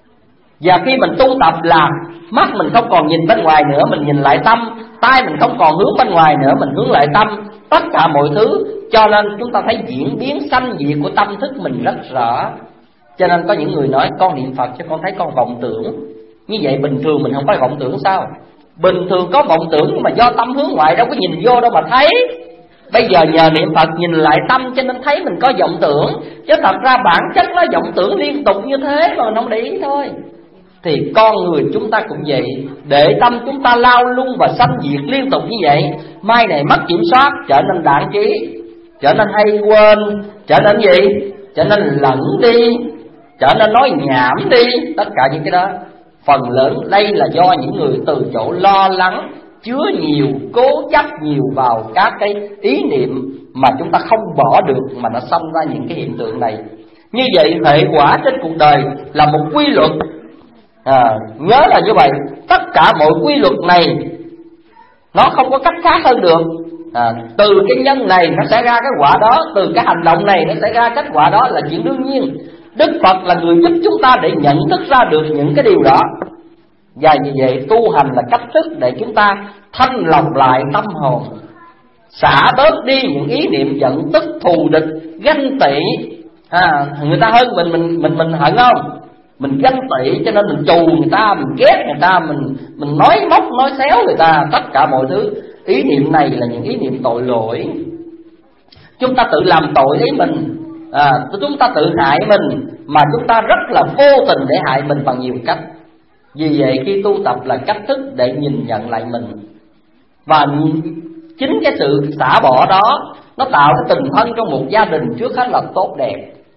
Và khi mình tu tập là mắt mình không còn nhìn bên ngoài nữa, mình nhìn lại tâm. Tai mình không còn hướng bên ngoài nữa, mình hướng lại tâm. Tất cả mọi thứ, cho nên chúng ta thấy diễn biến sanh diệt của tâm thức mình rất rõ. Cho nên có những người nói con niệm Phật chứ con thấy con vọng tưởng. Như vậy bình thường mình không phải vọng tưởng sao? Bình thường có vọng tưởng nhưng mà do tâm hướng ngoại, đâu có nhìn vô đâu mà thấy. Bây giờ nhờ niệm Phật nhìn lại tâm cho nên thấy mình có vọng tưởng. Chứ thật ra bản chất nó vọng tưởng liên tục như thế mà mình không để ý thôi. Thì con người chúng ta cũng vậy. Để tâm chúng ta lao lung và sanh diệt liên tục như vậy, mai này mất kiểm soát, trở nên đạn trí, trở nên hay quên, trở nên gì? Trở nên lẫn đi, trở nên nói nhảm đi. Tất cả những cái đó phần lớn đây là do những người từ chỗ lo lắng, chứa nhiều, cố chấp nhiều vào các cái ý niệm mà chúng ta không bỏ được, mà nó xông ra những cái hiện tượng này. Như vậy hệ quả trên cuộc đời là một quy luật. À, nhớ là như vậy. Tất cả mọi quy luật này nó không có cách khác hơn được. à, Từ cái nhân này nó sẽ ra cái quả đó, từ cái hành động này nó sẽ ra kết quả đó, là chuyện đương nhiên. Đức Phật là người giúp chúng ta để nhận thức ra được những cái điều đó. Và vì vậy tu hành là cách thức để chúng ta thanh lọc lại tâm hồn, xả bớt đi những ý niệm giận tức, thù địch, ganh tị. à, Người ta hơn mình, mình mình mình hận không? Mình ganh tị cho nên mình trù người ta, mình ghét người ta, mình mình nói móc, nói xéo người ta. Tất cả mọi thứ ý niệm này là những ý niệm tội lỗi. Chúng ta tự làm tội lấy mình. À, chúng ta tự hại mình, mà chúng ta rất là vô tình để hại mình bằng nhiều cách. Vì vậy khi tu tập là cách thức để nhìn nhận lại mình. Và chính cái sự xả bỏ đó nó tạo cái tình thân trong một gia đình trước hết là tốt đẹp.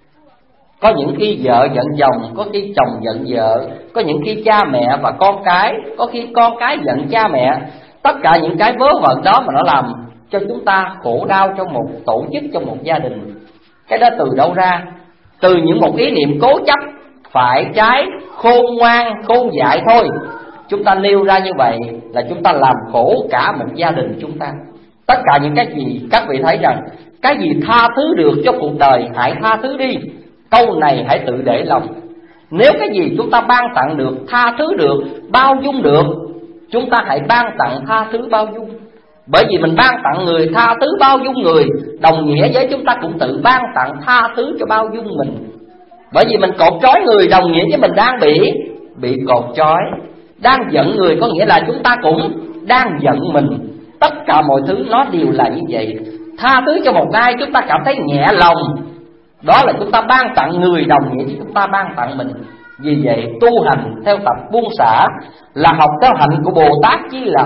Có những khi vợ giận chồng, có khi chồng giận vợ, có những khi cha mẹ và con cái, có khi con cái giận cha mẹ. Tất cả những cái vớ vẩn đó mà nó làm cho chúng ta khổ đau trong một tổ chức, trong một gia đình. Cái đó từ đâu ra? từ những một ý niệm cố chấp, phải trái, khôn ngoan, khôn dại thôi. Chúng ta nêu ra như vậy là chúng ta làm khổ cả một gia đình chúng ta. Tất cả những cái gì các vị thấy rằng cái gì tha thứ được cho cuộc đời, hãy tha thứ đi. Câu này hãy tự để lòng. Nếu cái gì chúng ta ban tặng được, tha thứ được, bao dung được, chúng ta hãy ban tặng tha thứ bao dung. Bởi vì mình ban tặng người, tha thứ bao dung người, đồng nghĩa với chúng ta cũng tự ban tặng tha thứ cho bao dung mình. Bởi vì mình cột trói người, đồng nghĩa với mình đang bị Bị cột trói. Đang giận người có nghĩa là chúng ta cũng đang giận mình. Tất cả mọi thứ nó đều là như vậy. Tha thứ cho một ai chúng ta cảm thấy nhẹ lòng, đó là chúng ta ban tặng người, đồng nghĩa với chúng ta ban tặng mình. Vì vậy tu hành theo tập buông xả là học theo hạnh của Bồ Tát Chi Lặc,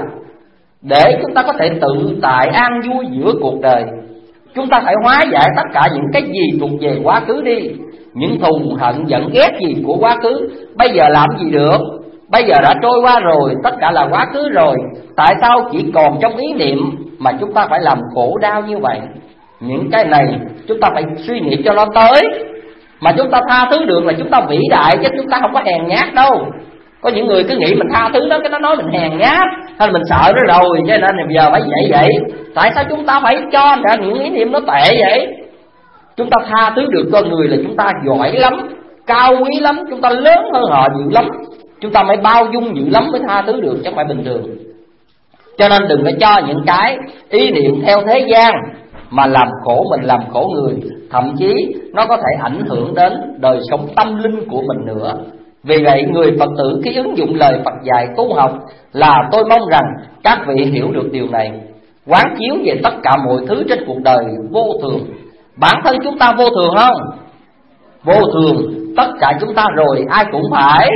để chúng ta có thể tự tại an vui giữa cuộc đời. Chúng ta phải hóa giải tất cả những cái gì thuộc về quá khứ đi. Những thù hận giận ghét gì của quá khứ bây giờ làm gì được, bây giờ đã trôi qua rồi, tất cả là quá khứ rồi. Tại sao chỉ còn trong ý niệm mà chúng ta phải làm khổ đau như vậy? Những cái này chúng ta phải suy nghĩ cho nó tới. Mà chúng ta tha thứ được là chúng ta vĩ đại, chứ chúng ta không có hèn nhát đâu. Có những người cứ nghĩ mình tha thứ đó, cái nó nói mình hèn nhát, hay mình sợ nó rồi, cho nên bây giờ phải vậy vậy. Tại sao chúng ta phải cho ra những ý niệm nó tệ vậy? Chúng ta tha thứ được con người là chúng ta giỏi lắm, cao quý lắm, chúng ta lớn hơn họ dữ lắm. Chúng ta mới bao dung dữ lắm mới tha thứ được, chứ không phải bình thường. Cho nên đừng có cho những cái ý niệm theo thế gian mà làm khổ mình, làm khổ người. Thậm chí nó có thể ảnh hưởng đến đời sống tâm linh của mình nữa. Vì vậy người Phật tử khi ứng dụng lời Phật dạy tu học là tôi mong rằng các vị hiểu được điều này. Quán chiếu về tất cả mọi thứ trên cuộc đời vô thường. Bản thân chúng ta vô thường không? Vô thường. Tất cả chúng ta rồi ai cũng phải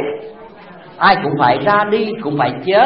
Ai cũng phải ra đi, cũng phải chết.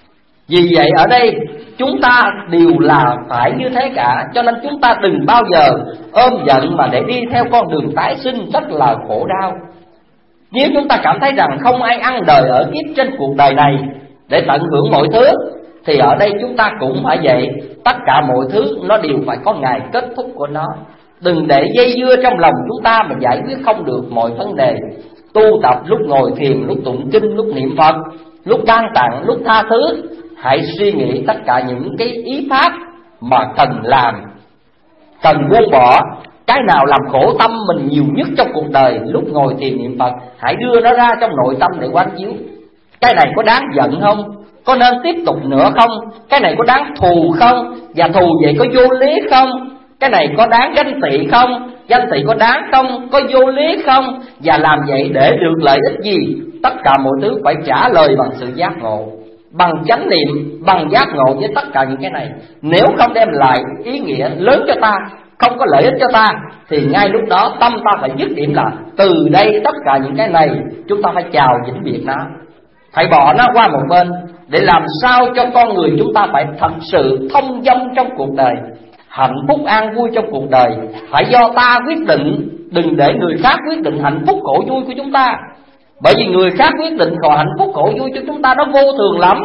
Vì vậy ở đây chúng ta đều là phải như thế cả. Cho nên chúng ta đừng bao giờ ôm giận mà để đi theo con đường tái sinh rất là khổ đau. Nếu chúng ta cảm thấy rằng không ai ăn đời ở kiếp trên cuộc đời này để tận hưởng mọi thứ, thì ở đây chúng ta cũng phải vậy. Tất cả mọi thứ nó đều phải có ngày kết thúc của nó. Đừng để dây dưa trong lòng chúng ta mà giải quyết không được mọi vấn đề. Tu tập lúc ngồi thiền, lúc tụng kinh, lúc niệm Phật, lúc ban tặng, lúc tha thứ, hãy suy nghĩ tất cả những cái ý pháp mà cần làm, cần buông bỏ. Cái nào làm khổ tâm mình nhiều nhất trong cuộc đời, lúc ngồi thiền niệm Phật, hãy đưa nó ra trong nội tâm để quán chiếu. Cái này có đáng giận không? Có nên tiếp tục nữa không? Cái này có đáng thù không? Và thù vậy có vô lý không? Cái này có đáng ganh tị không? Ganh tị có đáng không? Có vô lý không? Và làm vậy để được lợi ích gì? Tất cả mọi thứ phải trả lời bằng sự giác ngộ, bằng chánh niệm, bằng giác ngộ với tất cả những cái này. Nếu không đem lại ý nghĩa lớn cho ta, không có lợi ích cho ta, thì ngay lúc đó tâm ta phải dứt điểm là từ đây tất cả những cái này chúng ta phải chào vĩnh biệt nó, phải bỏ nó qua một bên, để làm sao cho con người chúng ta phải thật sự thông dong trong cuộc đời. Hạnh phúc an vui trong cuộc đời phải do ta quyết định, đừng để người khác quyết định hạnh phúc khổ vui của chúng ta. Bởi vì người khác quyết định còn hạnh phúc khổ vui cho chúng ta nó vô thường lắm.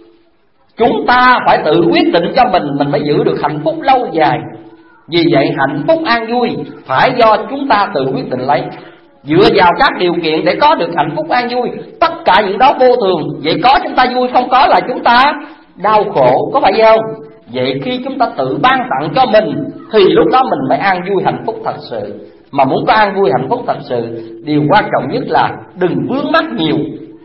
Chúng ta phải tự quyết định cho mình, mình phải giữ được hạnh phúc lâu dài. Vì vậy hạnh phúc an vui phải do chúng ta tự quyết định lấy, dựa vào các điều kiện để có được hạnh phúc an vui. Tất cả những đó vô thường. Vậy có chúng ta vui, không có là chúng ta đau khổ, có phải không? Vậy khi chúng ta tự ban tặng cho mình thì lúc đó mình mới an vui hạnh phúc thật sự. Mà muốn có an vui hạnh phúc thật sự, điều quan trọng nhất là đừng vướng mắc nhiều.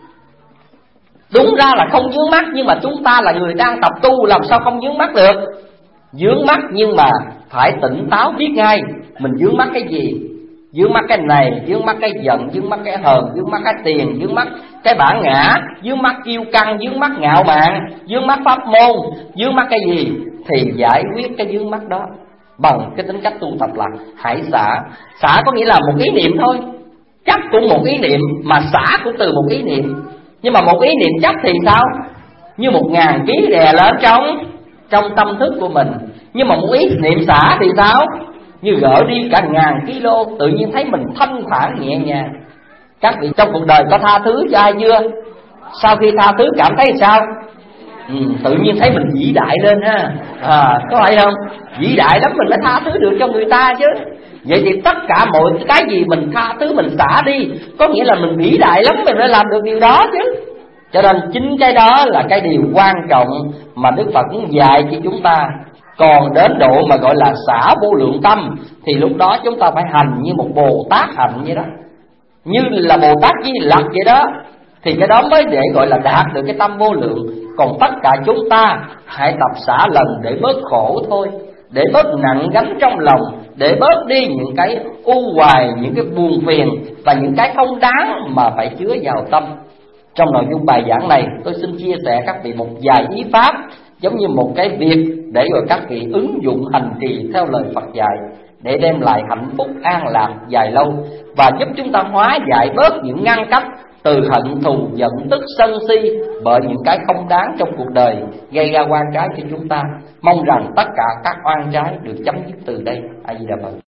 Đúng ra là không vướng mắc, nhưng mà chúng ta là người đang tập tu, làm sao không vướng mắc được? Vướng mắc nhưng mà phải tỉnh táo biết ngay mình vướng mắc cái gì. Vướng mắc cái này, vướng mắc cái giận, vướng mắc cái hờn, vướng mắc cái tiền, vướng mắc cái bản ngã, vướng mắc kiêu căng, vướng mắc ngạo mạn, vướng mắc pháp môn, vướng mắc cái gì, thì giải quyết cái vướng mắc đó bằng cái tính cách tu tập là hãy xả. Xả có nghĩa là một ý niệm thôi, chấp cũng một ý niệm, mà xả cũng từ một ý niệm. Nhưng mà một ý niệm chấp thì sao? Như một ngàn ký đè lên trong trong tâm thức của mình. Nhưng mà một ý niệm xả thì sao? Như gỡ đi cả ngàn kilo, tự nhiên thấy mình thanh thản nhẹ nhàng. Các vị trong cuộc đời có tha thứ cho ai chưa? Sau khi tha thứ cảm thấy sao? Ừ, tự nhiên thấy mình vĩ đại lên ha. À, có phải không? Vĩ đại lắm mình mới tha thứ được cho người ta chứ. Vậy thì tất cả mọi cái gì mình tha thứ, mình xả đi, có nghĩa là mình vĩ đại lắm, mình phải làm được điều đó chứ. Cho nên chính cái đó là cái điều quan trọng mà Đức Phật cũng dạy cho chúng ta. Còn đến độ mà gọi là xả vô lượng tâm thì lúc đó chúng ta phải hành như một Bồ Tát hành vậy đó, như là Bồ Tát Di Lặc vậy đó. Thì cái đó mới để gọi là đạt được cái tâm vô lượng. Còn tất cả chúng ta hãy tập xả lần để bớt khổ thôi, để bớt nặng gánh trong lòng, để bớt đi những cái u hoài, những cái buồn phiền và những cái không đáng mà phải chứa vào tâm. Trong nội dung bài giảng này, tôi xin chia sẻ các vị một vài ý pháp, giống như một cái việc để rồi các vị ứng dụng hành trì theo lời Phật dạy, để đem lại hạnh phúc an lạc dài lâu, và giúp chúng ta hóa giải bớt những ngăn cách từ hận thù, giận tức, sân si bởi những cái không đáng trong cuộc đời gây ra oan trái cho chúng ta. Mong rằng tất cả các oan trái được chấm dứt từ đây. A Di Đà Phật.